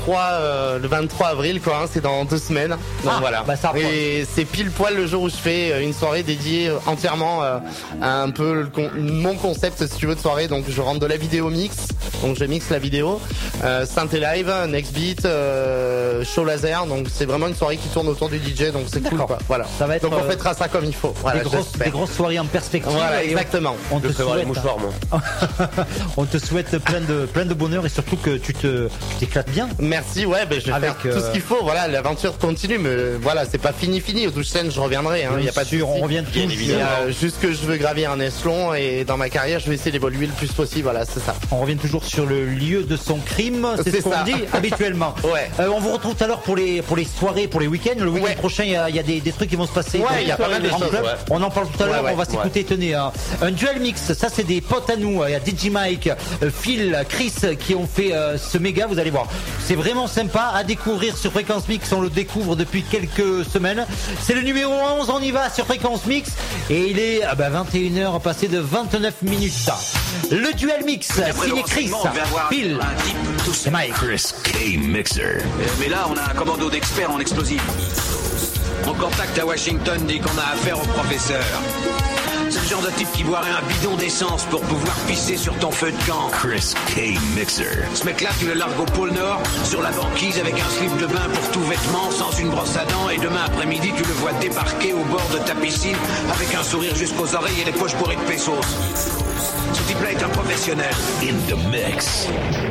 Speaker 6: 23 avril quoi, hein, c'est dans 2 semaines. Donc voilà. Ça et c'est pile poil le jour où je fais une soirée dédiée entièrement à un peu mon concept si tu veux de soirée, donc je rentre de la vidéo mix, donc je mixe la vidéo, synthé live, next beat, show laser, donc c'est vraiment une soirée qui tourne autour du DJ, donc c'est cool quoi. Voilà. Ça va être, donc on fêtera ça comme il faut. Voilà,
Speaker 5: des grosses soirées en perspective.
Speaker 6: Voilà, exactement.
Speaker 5: On te souhaite les mouchoirs, moi. On te souhaite plein de bonheur et surtout que tu t'éclates bien.
Speaker 6: Merci, ouais, je vais faire tout ce qu'il faut. Voilà, l'aventure continue, mais voilà, c'est pas fini. Au Douchen, je reviendrai. Hein, y a pas de
Speaker 5: on revient tout.
Speaker 6: Juste que je veux gravir un échelon et dans ma carrière, je vais essayer d'évoluer le plus possible. Voilà, c'est ça.
Speaker 5: On revient toujours sur le lieu de son crime, c'est ce qu'on dit habituellement.
Speaker 6: Ouais.
Speaker 5: On vous retrouve tout à l'heure pour les soirées, pour les week-ends. Le week-end prochain, il y a des trucs qui vont se passer.
Speaker 6: Ouais, il y a pas mal de choses.
Speaker 5: On en parle tout à l'heure. On va s'écouter. Tenez, un duel mix. Ça, c'est des potes à nous. Il y a DJ Mike, Phil, Chris qui ont fait ce méga. Vous allez voir, c'est vraiment sympa à découvrir sur Fréquence Mix. On le découvre depuis quelques semaines. C'est le numéro 11. On y va sur Fréquence Mix et il est 21h passé de 29 minutes. Le duel mix, signé Chris, Phil, c'est Mike.
Speaker 1: Chris K. Mixer.
Speaker 19: Mais là, on a un commando d'experts en explosifs. Mon contact à Washington dit qu'on a affaire au professeur. C'est le genre de type qui boirait un bidon d'essence pour pouvoir pisser sur ton feu de camp.
Speaker 1: Chris K. Mixer.
Speaker 19: Ce mec-là, tu le largues au pôle Nord, sur la banquise avec un slip de bain pour tout vêtement, sans une brosse à dents, et demain après-midi, tu le vois débarquer au bord de ta piscine avec un sourire jusqu'aux oreilles et les poches bourrées de pesos. Ce type-là est un professionnel.
Speaker 1: In the mix.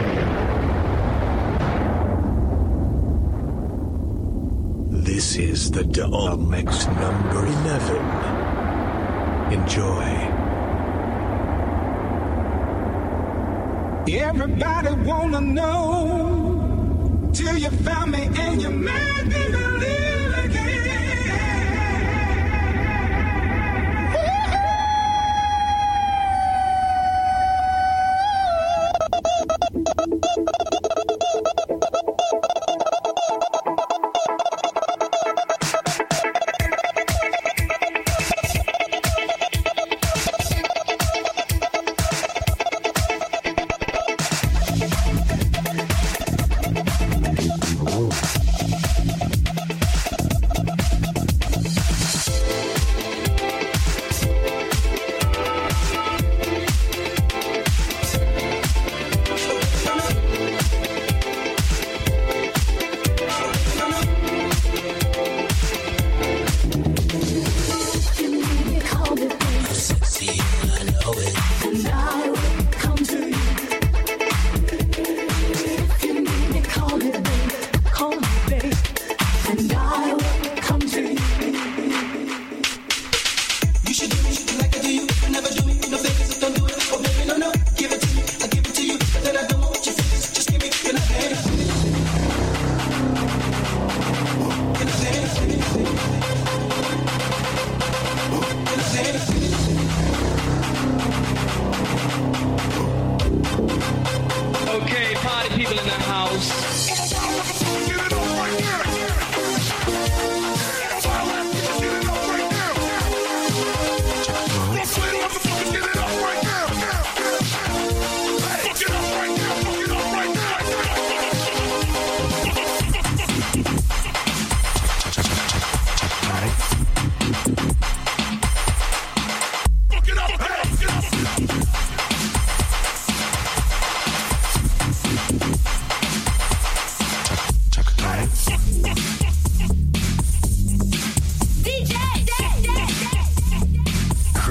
Speaker 20: This is the Double Mix number 11. Enjoy.
Speaker 21: Everybody wanna know till you found me and you made me believe again.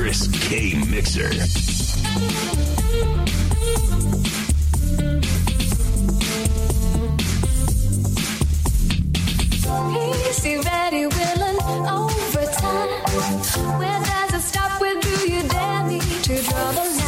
Speaker 1: Chris K. Mixer.
Speaker 14: Easy, ready, willing, overtime. Where does it stop? Where do you dare me to draw the line?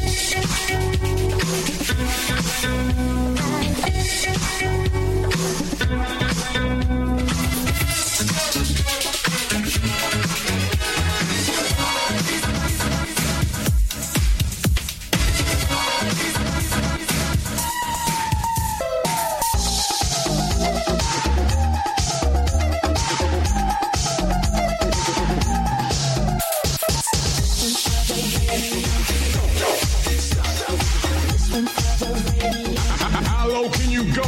Speaker 21: How low can you go?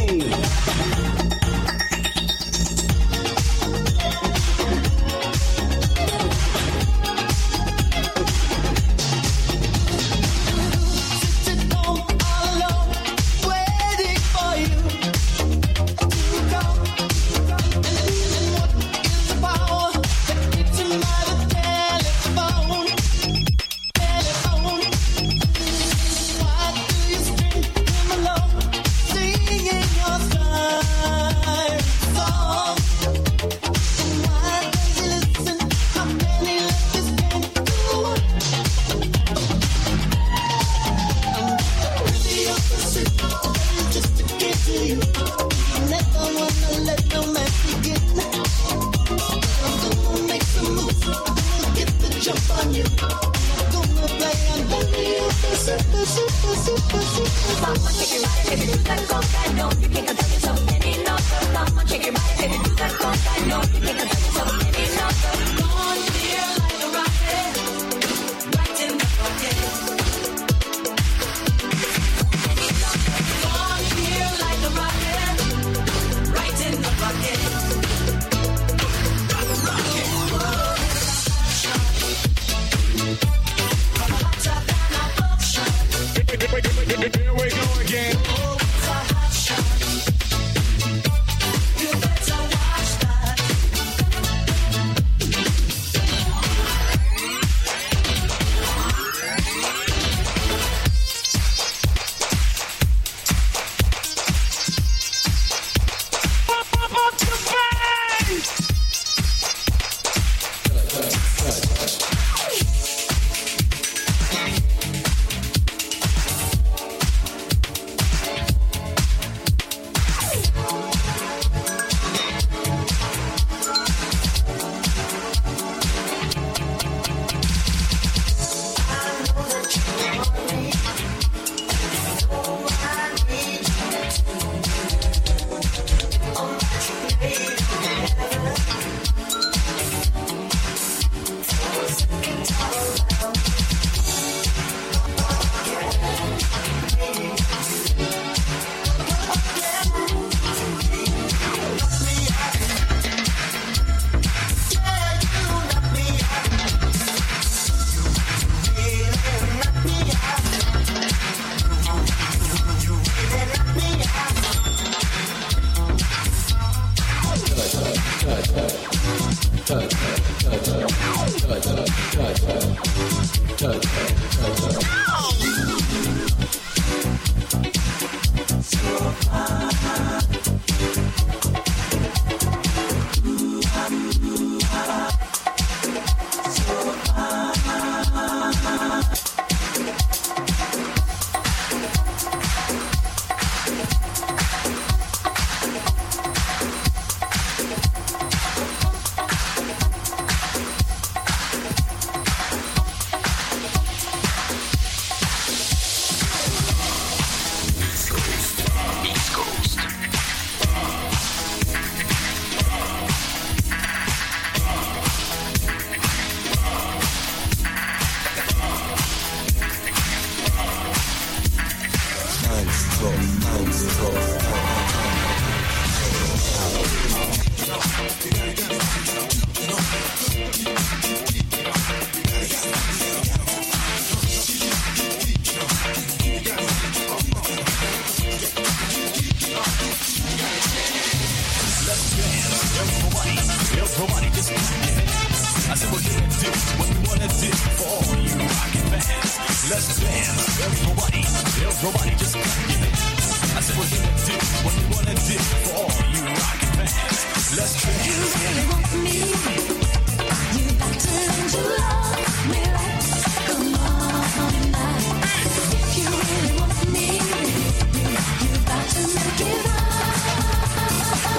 Speaker 21: Nobody just clap your hands. I said we're gonna dip what you wanna dip for all you rockin' fans. Let's dance.
Speaker 14: You really want me? You got to learn to love me right. Come on now. If you really want me, you got to make it right.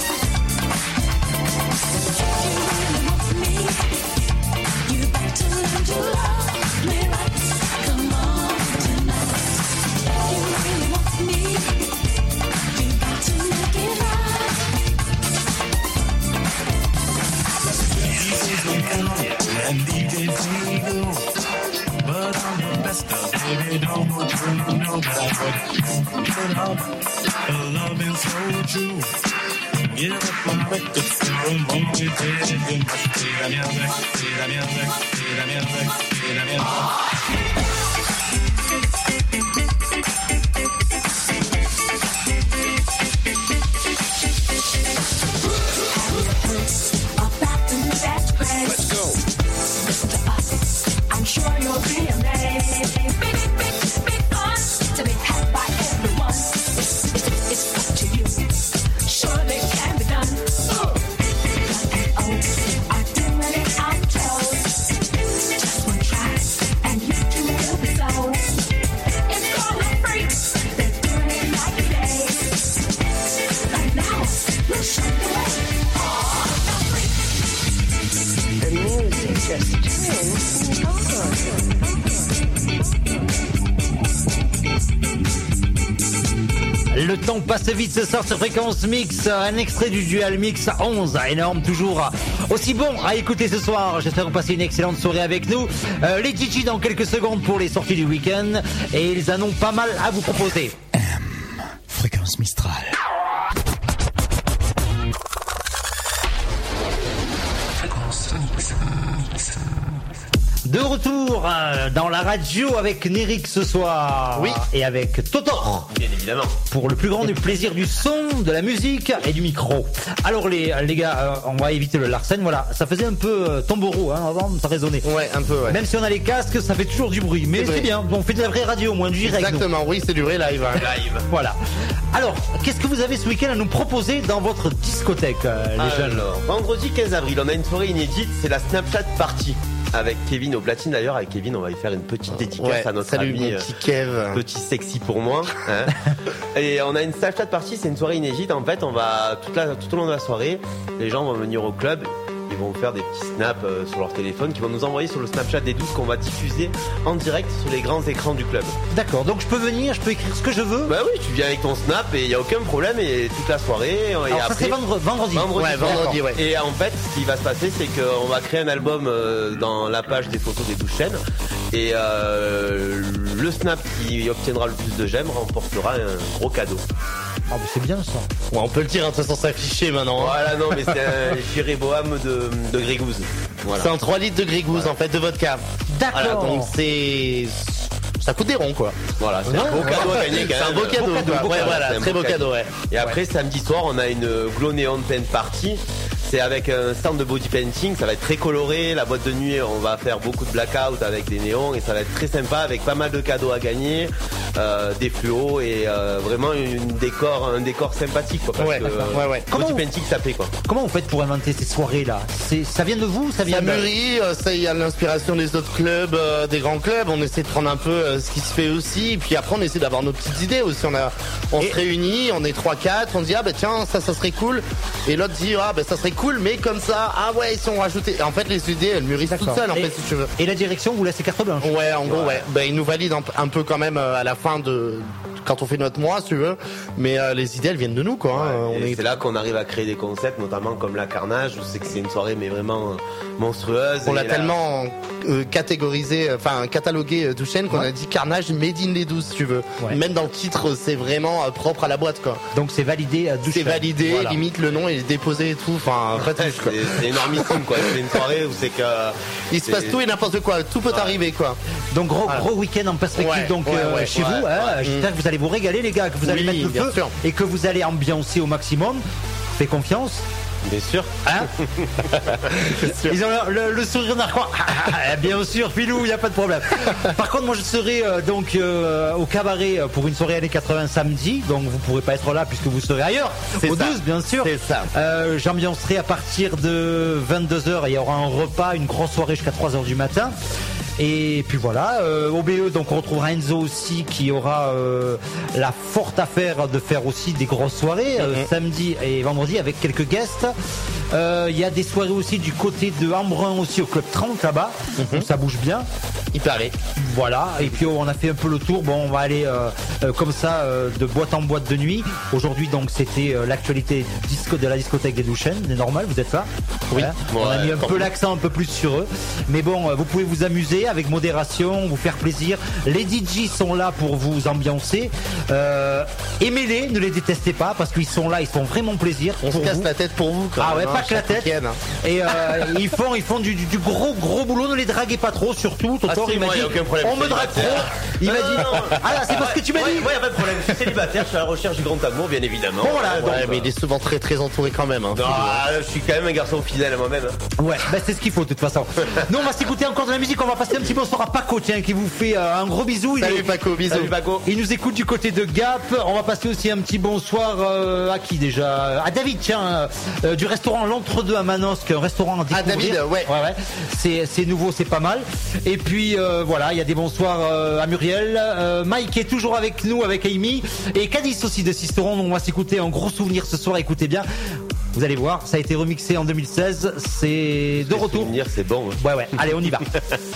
Speaker 14: If you really want me, you got to learn to love me right. Come on tonight. If you really want me, you got to make it right.
Speaker 21: And DJs single, but I'm the best of baby. Don't want you to know that I put up a loving so true. Give up my record for a moment, you must see la music, see la music, see la music, see la music.
Speaker 14: Let's go. Mr. Us, I'm sure you'll be amazed. Big fun to be had by everyone. It's up to you. Surely can be done. I'm doing it out close. Just one try, and you two will be sold. It's called a freak. They're doing it like a day. Right now, we'll show the way. The music just turns on.
Speaker 5: Le temps passe vite ce soir sur Fréquence Mix, un extrait du Dual Mix 11, énorme, toujours aussi bon à écouter ce soir. J'espère que vous passez une excellente soirée avec nous. Les DJ dans quelques secondes pour les sorties du week-end et ils en ont pas mal à vous proposer.
Speaker 3: Fréquence Mistral.
Speaker 5: De retour dans la radio avec Néric ce soir.
Speaker 6: Oui.
Speaker 5: Et avec Totor.
Speaker 12: Bien évidemment.
Speaker 5: Pour le plus grand plaisir du son, de la musique et du micro. Alors les gars, on va éviter le Larsen. Voilà, ça faisait un peu tomboro, hein, avant, ça résonnait.
Speaker 6: Ouais, un peu, ouais.
Speaker 5: Même si on a les casques, ça fait toujours du bruit. Mais c'est bien, on fait de la vraie radio, au moins du direct.
Speaker 6: Exactement,
Speaker 5: nous.
Speaker 6: Oui, c'est du vrai live. Hein.
Speaker 12: Live.
Speaker 5: Voilà. Alors, qu'est-ce que vous avez ce week-end à nous proposer dans votre discothèque, les jeunes?
Speaker 12: Alors, vendredi 15 avril, on a une soirée inédite, c'est la Snapchat Party. Avec Kevin au platine d'ailleurs, avec Kevin on va y faire une petite dédicace à notre ami
Speaker 6: mon petit Kev.
Speaker 12: Petit sexy pour moi hein. Et on a une Snapchat Party, c'est une soirée inédite. En fait on va tout au long de la soirée, les gens vont venir au club, ils vont faire des petits snaps sur leur téléphone qui vont nous envoyer sur le Snapchat des 12 qu'on va diffuser en direct sur les grands écrans du club.
Speaker 5: D'accord, donc je peux venir, je peux écrire ce que je veux.
Speaker 12: Bah oui, tu viens avec ton snap et il n'y a aucun problème et toute la soirée.
Speaker 5: Alors
Speaker 12: et
Speaker 5: ça
Speaker 12: après,
Speaker 5: c'est vendredi.
Speaker 6: Vendredi, ouais.
Speaker 12: Et en fait, ce qui va se passer, c'est qu'on va créer un album dans la page des photos des 12 chaînes. Et le snap qui obtiendra le plus de j'aime remportera un gros cadeau.
Speaker 5: Ah bah c'est bien ça.
Speaker 6: Ouais, on peut le dire, de toute façon s'afficher maintenant.
Speaker 12: Voilà, non mais c'est un Jéréboam de Grégouze. Voilà.
Speaker 6: C'est un 3 litres de Grégouze en fait, de vodka.
Speaker 5: D'accord.
Speaker 6: Voilà, donc ça coûte des ronds quoi.
Speaker 12: Voilà, c'est un beau cadeau à gagner quand même.
Speaker 6: C'est un beau cadeau. Ouais, voilà, très beau cadeau, ouais.
Speaker 12: Et après, samedi soir, on a une Glow Neon Paint Party. C'est avec un stand de body painting, ça va être très coloré. La boîte de nuit, on va faire beaucoup de blackout avec des néons et ça va être très sympa avec pas mal de cadeaux à gagner, des fluos et vraiment un décor sympathique quoi. Parce que body painting ça plaît quoi.
Speaker 5: Comment vous faites pour inventer ces soirées là? Ça vient de vous? Ça
Speaker 6: mûrit, il y a l'inspiration des autres clubs, des grands clubs. On essaie de prendre un peu ce qui se fait aussi. Et puis après on essaie d'avoir nos petites idées aussi. On se réunit, on est 3-4, on se dit ah bah tiens ça serait cool. Et l'autre dit ah bah ça serait cool mais comme ça, ah ouais si on rajoutait. En fait les idées elles mûrissent toutes seules en fait si tu veux.
Speaker 5: Et la direction vous laissez carte blanche?
Speaker 6: Ouais en gros ouais. Bah, ils nous valident un peu quand même à la fin de quand on fait notre mois si tu veux. Mais les idées elles viennent de nous quoi.
Speaker 12: Ouais, c'est là qu'on arrive à créer des concepts notamment comme la Carnage. Je sais que c'est une soirée mais vraiment monstrueuse.
Speaker 6: On l'a tellement catégorisé, enfin catalogué Douchen qu'on a dit Carnage made in les 12 si tu veux. Ouais. Même dans le titre c'est vraiment propre à la boîte quoi.
Speaker 5: Donc c'est validé à Douchen.
Speaker 6: C'est validé, voilà. Limite le nom est déposé et tout. Enfin
Speaker 12: c'est énormissime quoi. C'est une soirée où c'est que
Speaker 6: il se passe tout et n'importe quoi, tout peut arriver quoi.
Speaker 5: Donc gros week-end en perspective donc chez vous. J'espère que vous allez vous régaler les gars, que vous allez mettre le feu et que vous allez ambiancer au maximum. Fais confiance.
Speaker 12: Bien sûr.
Speaker 5: Hein? Ils ont le sourire narquois. Bien sûr, Philou, il n'y a pas de problème. Par contre, moi je serai donc au cabaret pour une soirée années 80 samedi, donc vous ne pourrez pas être là puisque vous serez ailleurs.
Speaker 6: C'est
Speaker 5: au
Speaker 6: ça.
Speaker 5: 12, bien sûr.
Speaker 6: C'est ça.
Speaker 5: J'ambiancerai à partir de 22h, il y aura un repas, une grosse soirée jusqu'à 3h du matin. Et puis voilà, au BE, donc on retrouvera Enzo aussi qui aura la forte affaire de faire aussi des grosses soirées samedi et vendredi avec quelques guests. Il y a des soirées aussi du côté de Embrun aussi au Club 30 là-bas, où ça bouge bien.
Speaker 6: Il paraît.
Speaker 5: Voilà, et puis on a fait un peu le tour. Bon, on va aller comme ça de boîte en boîte de nuit. Aujourd'hui donc c'était l'actualité de la discothèque des Douchens, c'est normal, vous êtes là.
Speaker 6: Oui.
Speaker 5: Voilà. On a mis un peu l'accent un peu plus sur eux. Mais bon, vous pouvez vous amuser avec modération, vous faire plaisir. Les DJ sont là pour vous ambiancer. Aimez-les, ne les détestez pas parce qu'ils sont là, ils font vraiment plaisir.
Speaker 6: On se casse la tête pour vous.
Speaker 5: Ah ouais, pas que la tête. Et ils font du gros boulot. Ne les draguez pas trop, surtout. Totor, il m'a dit, on me drague trop. Il m'a dit, ah c'est parce que tu m'as dit.
Speaker 12: Ouais, pas de problème. Je suis célibataire, je suis à la recherche du grand amour, bien évidemment.
Speaker 5: Bon, voilà.
Speaker 6: Ouais, mais il est souvent très très entouré quand même. Hein,
Speaker 12: je suis quand même un garçon fidèle à moi-même.
Speaker 5: Ouais, bah c'est ce qu'il faut de toute façon. Nous on va s'écouter encore de la musique. On va passer un petit bonsoir à Paco, tiens, qui vous fait un gros bisou.
Speaker 6: Salut Paco, bisous.
Speaker 12: Salut Paco.
Speaker 5: Il nous écoute du côté de Gap. On va passer aussi un petit bonsoir à qui déjà? À David, tiens, du restaurant L'Entre-deux à Manosque, un restaurant à découvrir.
Speaker 6: Ah David, ouais.
Speaker 5: C'est nouveau, c'est pas mal. Et puis voilà, il y a des bonsoirs à Muriel. Mike est toujours avec nous, avec Amy. Et Cadis aussi de Sisteron. On va s'écouter un gros souvenir ce soir, écoutez bien. Vous allez voir, ça a été remixé en 2016. C'est de retour.
Speaker 12: Souvenirs, c'est bon.
Speaker 5: Ouais. Allez, on y va.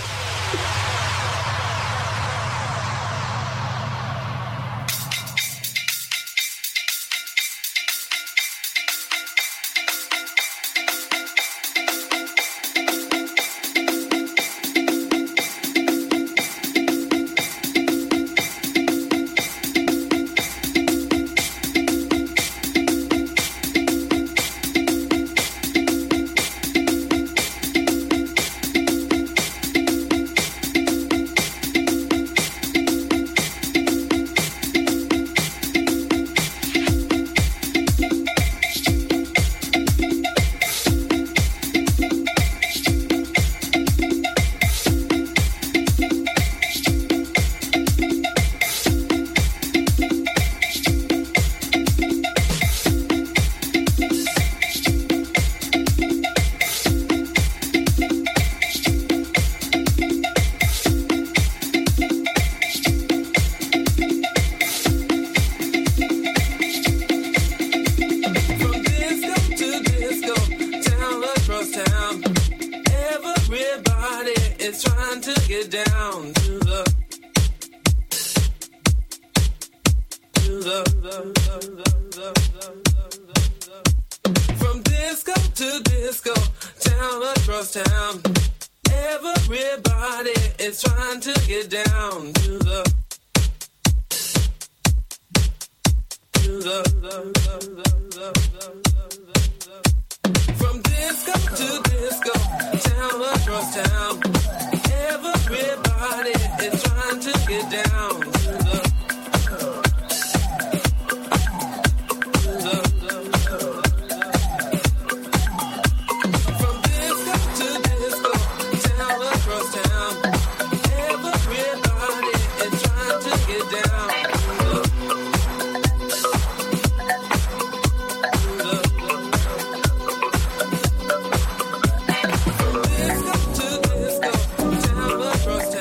Speaker 21: From disco to disco, town across town. Everybody is trying to get down to the From disco to disco, town across town. Everybody is trying to get down to the Across town.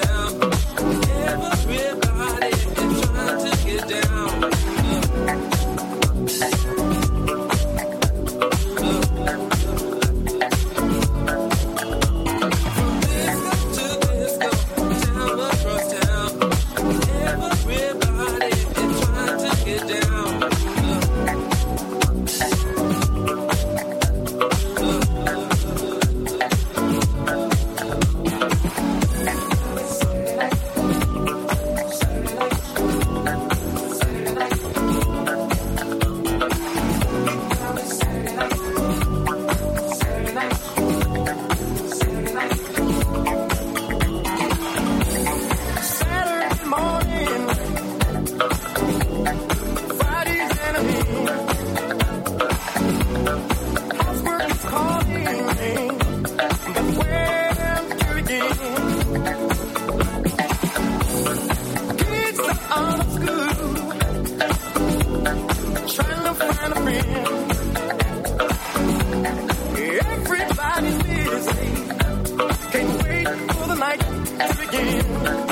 Speaker 21: again.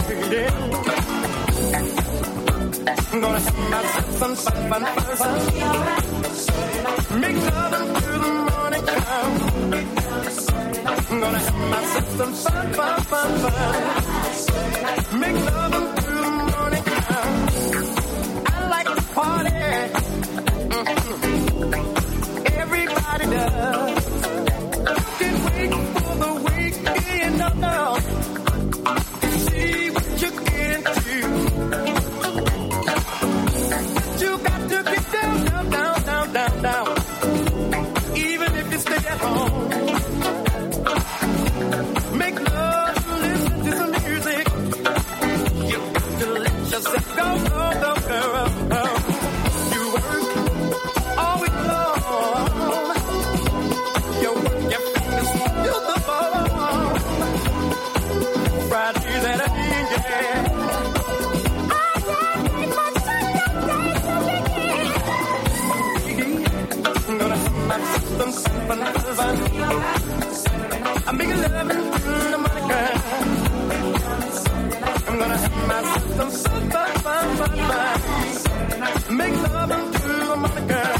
Speaker 21: I'm gonna have myself some fun. Make love until the morning comes. I'm gonna have myself some fun. Make love until the morning comes. I like to party. Everybody does. Can't wait for the weekend. No. See what you get into. You got to get down. Even if you stay at home. Make love, listen to some music. You got to let yourself go, girl. You work all week long. You work your fingers till the bone. Fridays and evenings, yeah. I'm gonna have myself some fun. I'm making love until the morning comes. I'm gonna have myself some fun. Make love until the morning comes.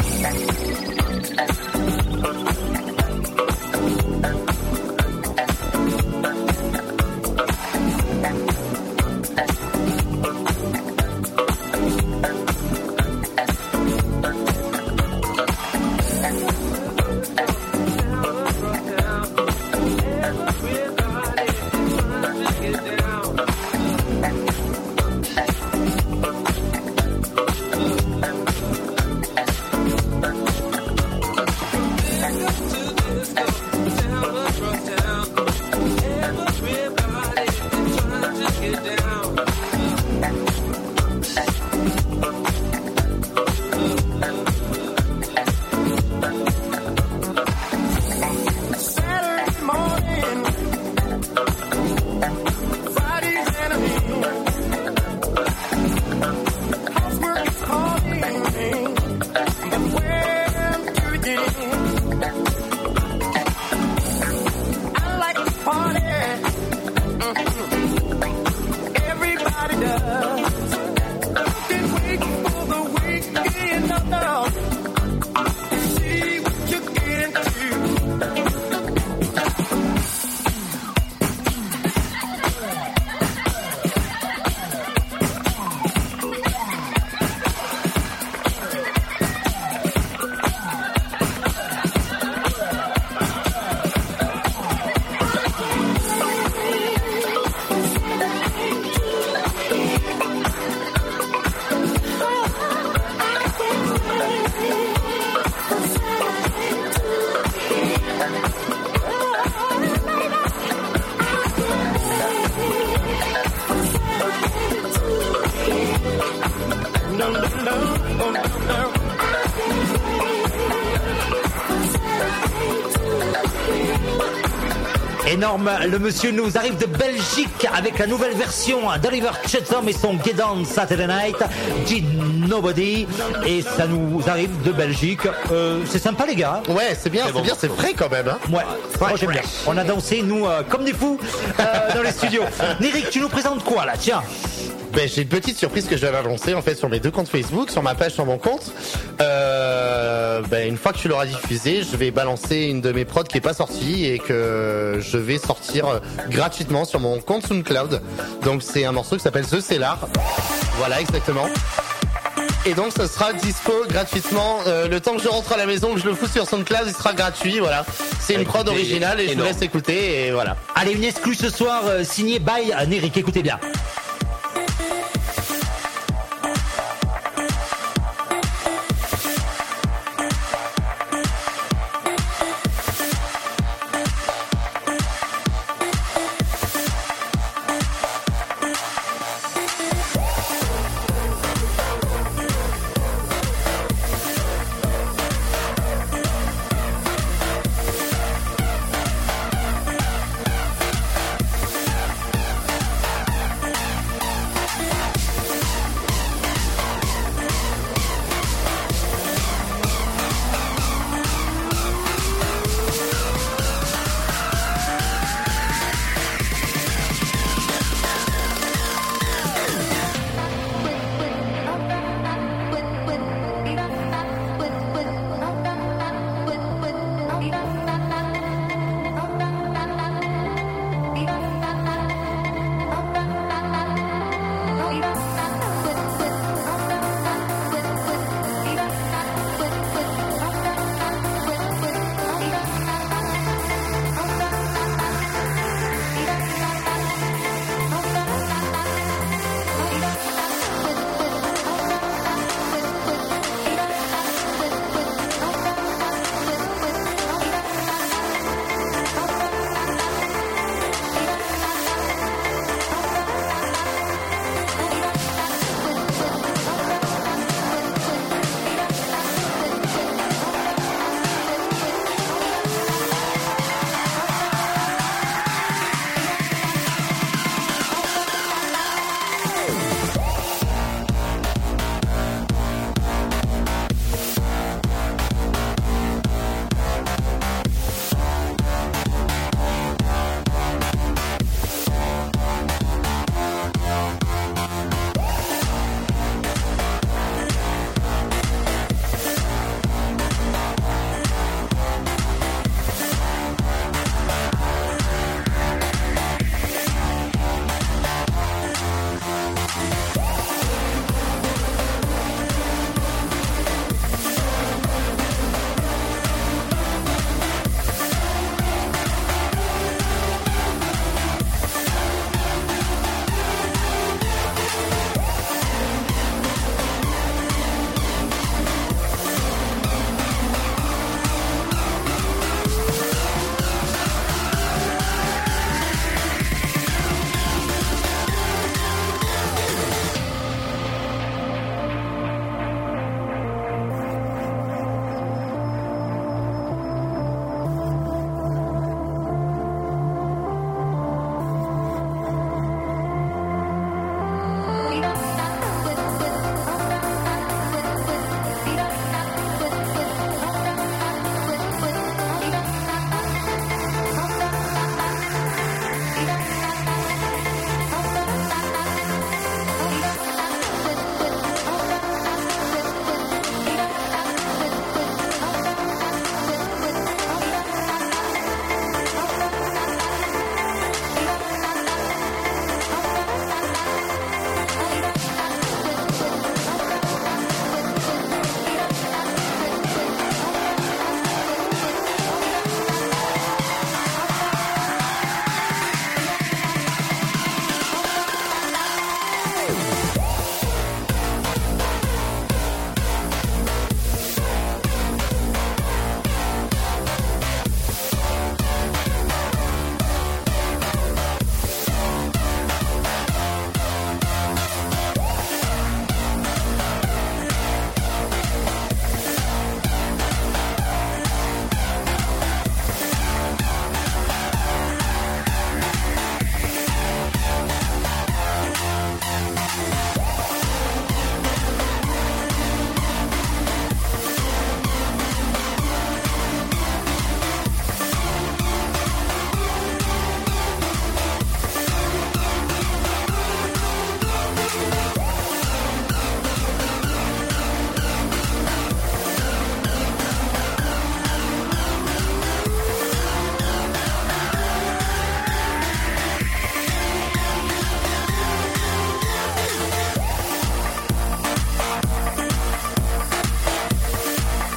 Speaker 5: Énorme, le monsieur nous arrive de Belgique avec la nouvelle version d'Oliver Chetholm et son Get On Saturday Night, Did Nobody, et ça nous arrive de Belgique. C'est sympa les gars.
Speaker 6: Ouais, c'est bien, c'est frais quand même. Hein.
Speaker 5: Ouais, moi j'aime bien. On a dansé nous comme des fous dans les studios. Néric, tu nous présentes quoi là? Tiens.
Speaker 6: Ben, j'ai une petite surprise que je vais annoncer en fait sur mes deux comptes Facebook, sur ma page, sur mon compte. Une fois que tu l'auras diffusé, je vais balancer une de mes prods qui est pas sortie et que je vais sortir gratuitement sur mon compte SoundCloud. Donc c'est un morceau qui s'appelle The Cellar. Voilà, exactement. Et donc ça sera dispo gratuitement le temps que je rentre à la maison, que je le fous sur SoundCloud, il sera gratuit. Voilà, c'est une prod originale et je vous laisse écouter et voilà.
Speaker 5: Allez, une exclue ce soir signée by Néric. Écoutez bien.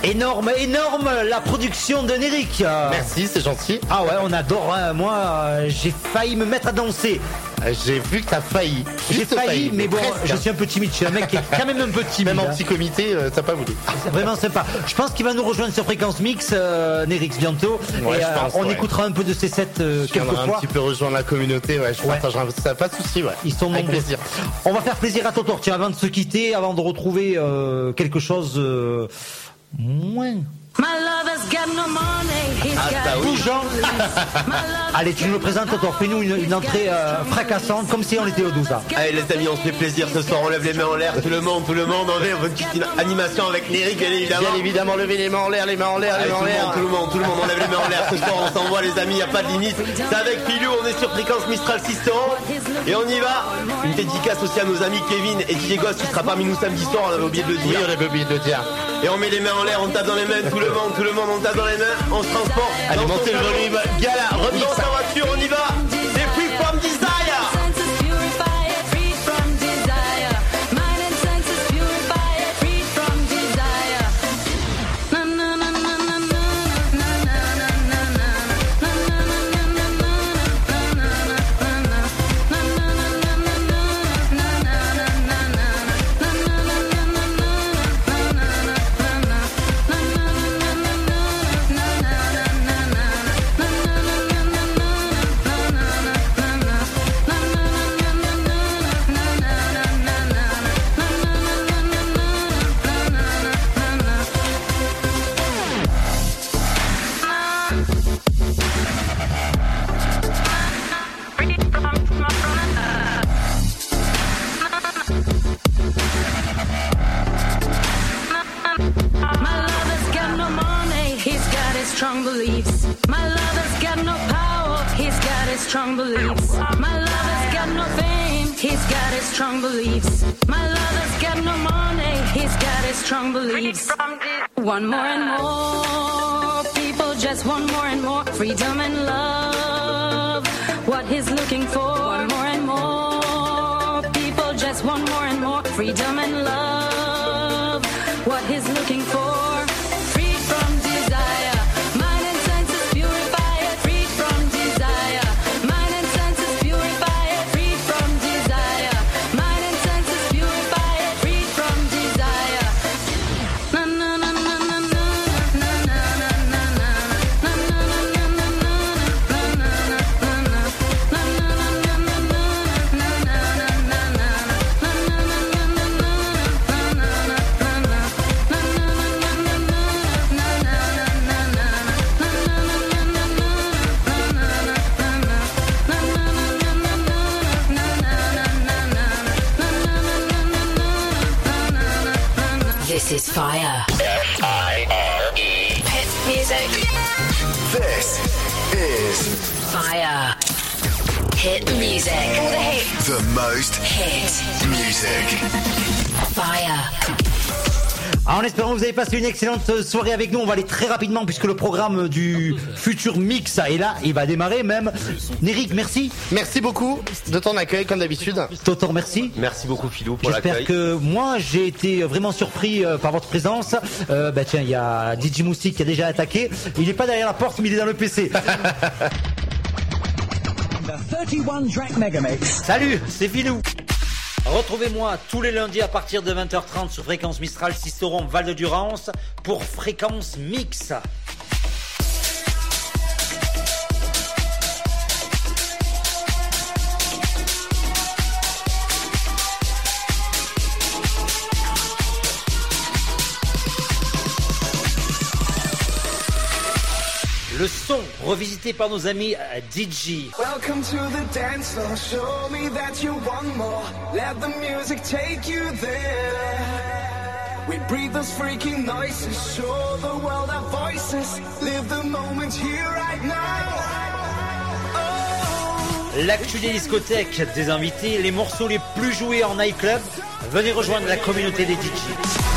Speaker 5: Énorme la production de Néric.
Speaker 6: Merci, c'est gentil.
Speaker 5: Ah ouais, on adore. Hein. Moi, j'ai failli me mettre à danser.
Speaker 6: J'ai vu que t'as failli.
Speaker 5: J'ai failli, mais bon,
Speaker 6: presque.
Speaker 5: je suis un peu timide. Je suis un mec qui est quand même un peu timide.
Speaker 6: Même en petit comité, t'as pas voulu.
Speaker 5: C'est vraiment sympa. Je pense qu'il va nous rejoindre sur Fréquence Mix, Nérix, bientôt.
Speaker 6: Ouais,
Speaker 5: et
Speaker 6: je pense,
Speaker 5: on écoutera un peu de ces sets quelques fois.
Speaker 6: Un petit peu rejoindre la communauté, ouais, je partagerai un peu ça, pas de soucis, ouais.
Speaker 5: Ils sont
Speaker 6: avec
Speaker 5: nombreux.
Speaker 6: plaisir.
Speaker 5: On va faire plaisir à Totor, tiens, avant de se quitter, avant de retrouver quelque chose moins.
Speaker 14: My lover's got no money, he's got
Speaker 5: Bougeant. Allez, tu nous le présentes, Totor. Fais-nous une entrée fracassante, comme si on était au 12 ans.
Speaker 12: Allez les amis, on se fait plaisir ce soir, on lève les mains en l'air, tout le monde, on veut une petite animation avec Néric, bien évidemment.
Speaker 6: Bien évidemment, lever les mains en l'air, les mains en l'air, les mains en l'air.
Speaker 12: Tout le monde, on lève les mains en l'air ce soir, on s'envoie les amis, y a pas de limite. C'est avec Pilou, on est sur Fréquence Mistral 600 et on y va. Une dédicace aussi à nos amis Kevin et Didier Goss qui sera parmi nous samedi soir, on avait oublié de le dire.
Speaker 6: Oui, on avait oublié de le dire.
Speaker 12: Et on met les mains en l'air, on tape dans les mains, tout le monde, on tape dans les mains, on se transporte.
Speaker 6: Allez, montez le volume, gala, remix.
Speaker 12: Dans sa voiture, on y va. C'est Free From Desire.
Speaker 14: Strong beliefs. My lover's got no power, he's got his strong beliefs. My lover's got no fame, he's got his strong beliefs. My lover's got no money, he's got his strong beliefs. One more and more, people just want more and more freedom and love. What he's looking for, one more and more, people just want more and more freedom and love. What he's looking for.
Speaker 4: This is fire.
Speaker 7: F-I-R-E.
Speaker 4: Hit music.
Speaker 7: This is
Speaker 4: Fire. Hit music. All the hits.
Speaker 7: the most
Speaker 4: Hit
Speaker 7: music.
Speaker 4: Fire.
Speaker 5: En espérant que vous avez passé une excellente soirée avec nous, on va aller très rapidement puisque le programme du futur mix est là, il va démarrer même. Néric, merci.
Speaker 6: Merci beaucoup de ton accueil comme d'habitude.
Speaker 5: Totor, merci.
Speaker 12: Merci beaucoup Philou pour
Speaker 5: J'espère
Speaker 12: l'accueil.
Speaker 5: que moi j'ai été vraiment surpris par votre présence. Tiens, il y a DJ Moustique qui a déjà attaqué. Il n'est pas derrière la porte mais il est dans le PC. Salut, c'est Philou. Retrouvez-moi tous les lundis à partir de 20h30 sur Fréquence Mistral Sisteron Val de Durance pour Fréquence Mix. Le son revisité par nos amis DJ.
Speaker 21: Welcome to the dance floor. Show me that you want more. Let the music take you there. We breathe those freaking noises. Show the world our voices. Live the moment here right now.
Speaker 5: L'actu des discothèques, des invités, les morceaux les plus joués en nightclub. Venez rejoindre la communauté des DJ.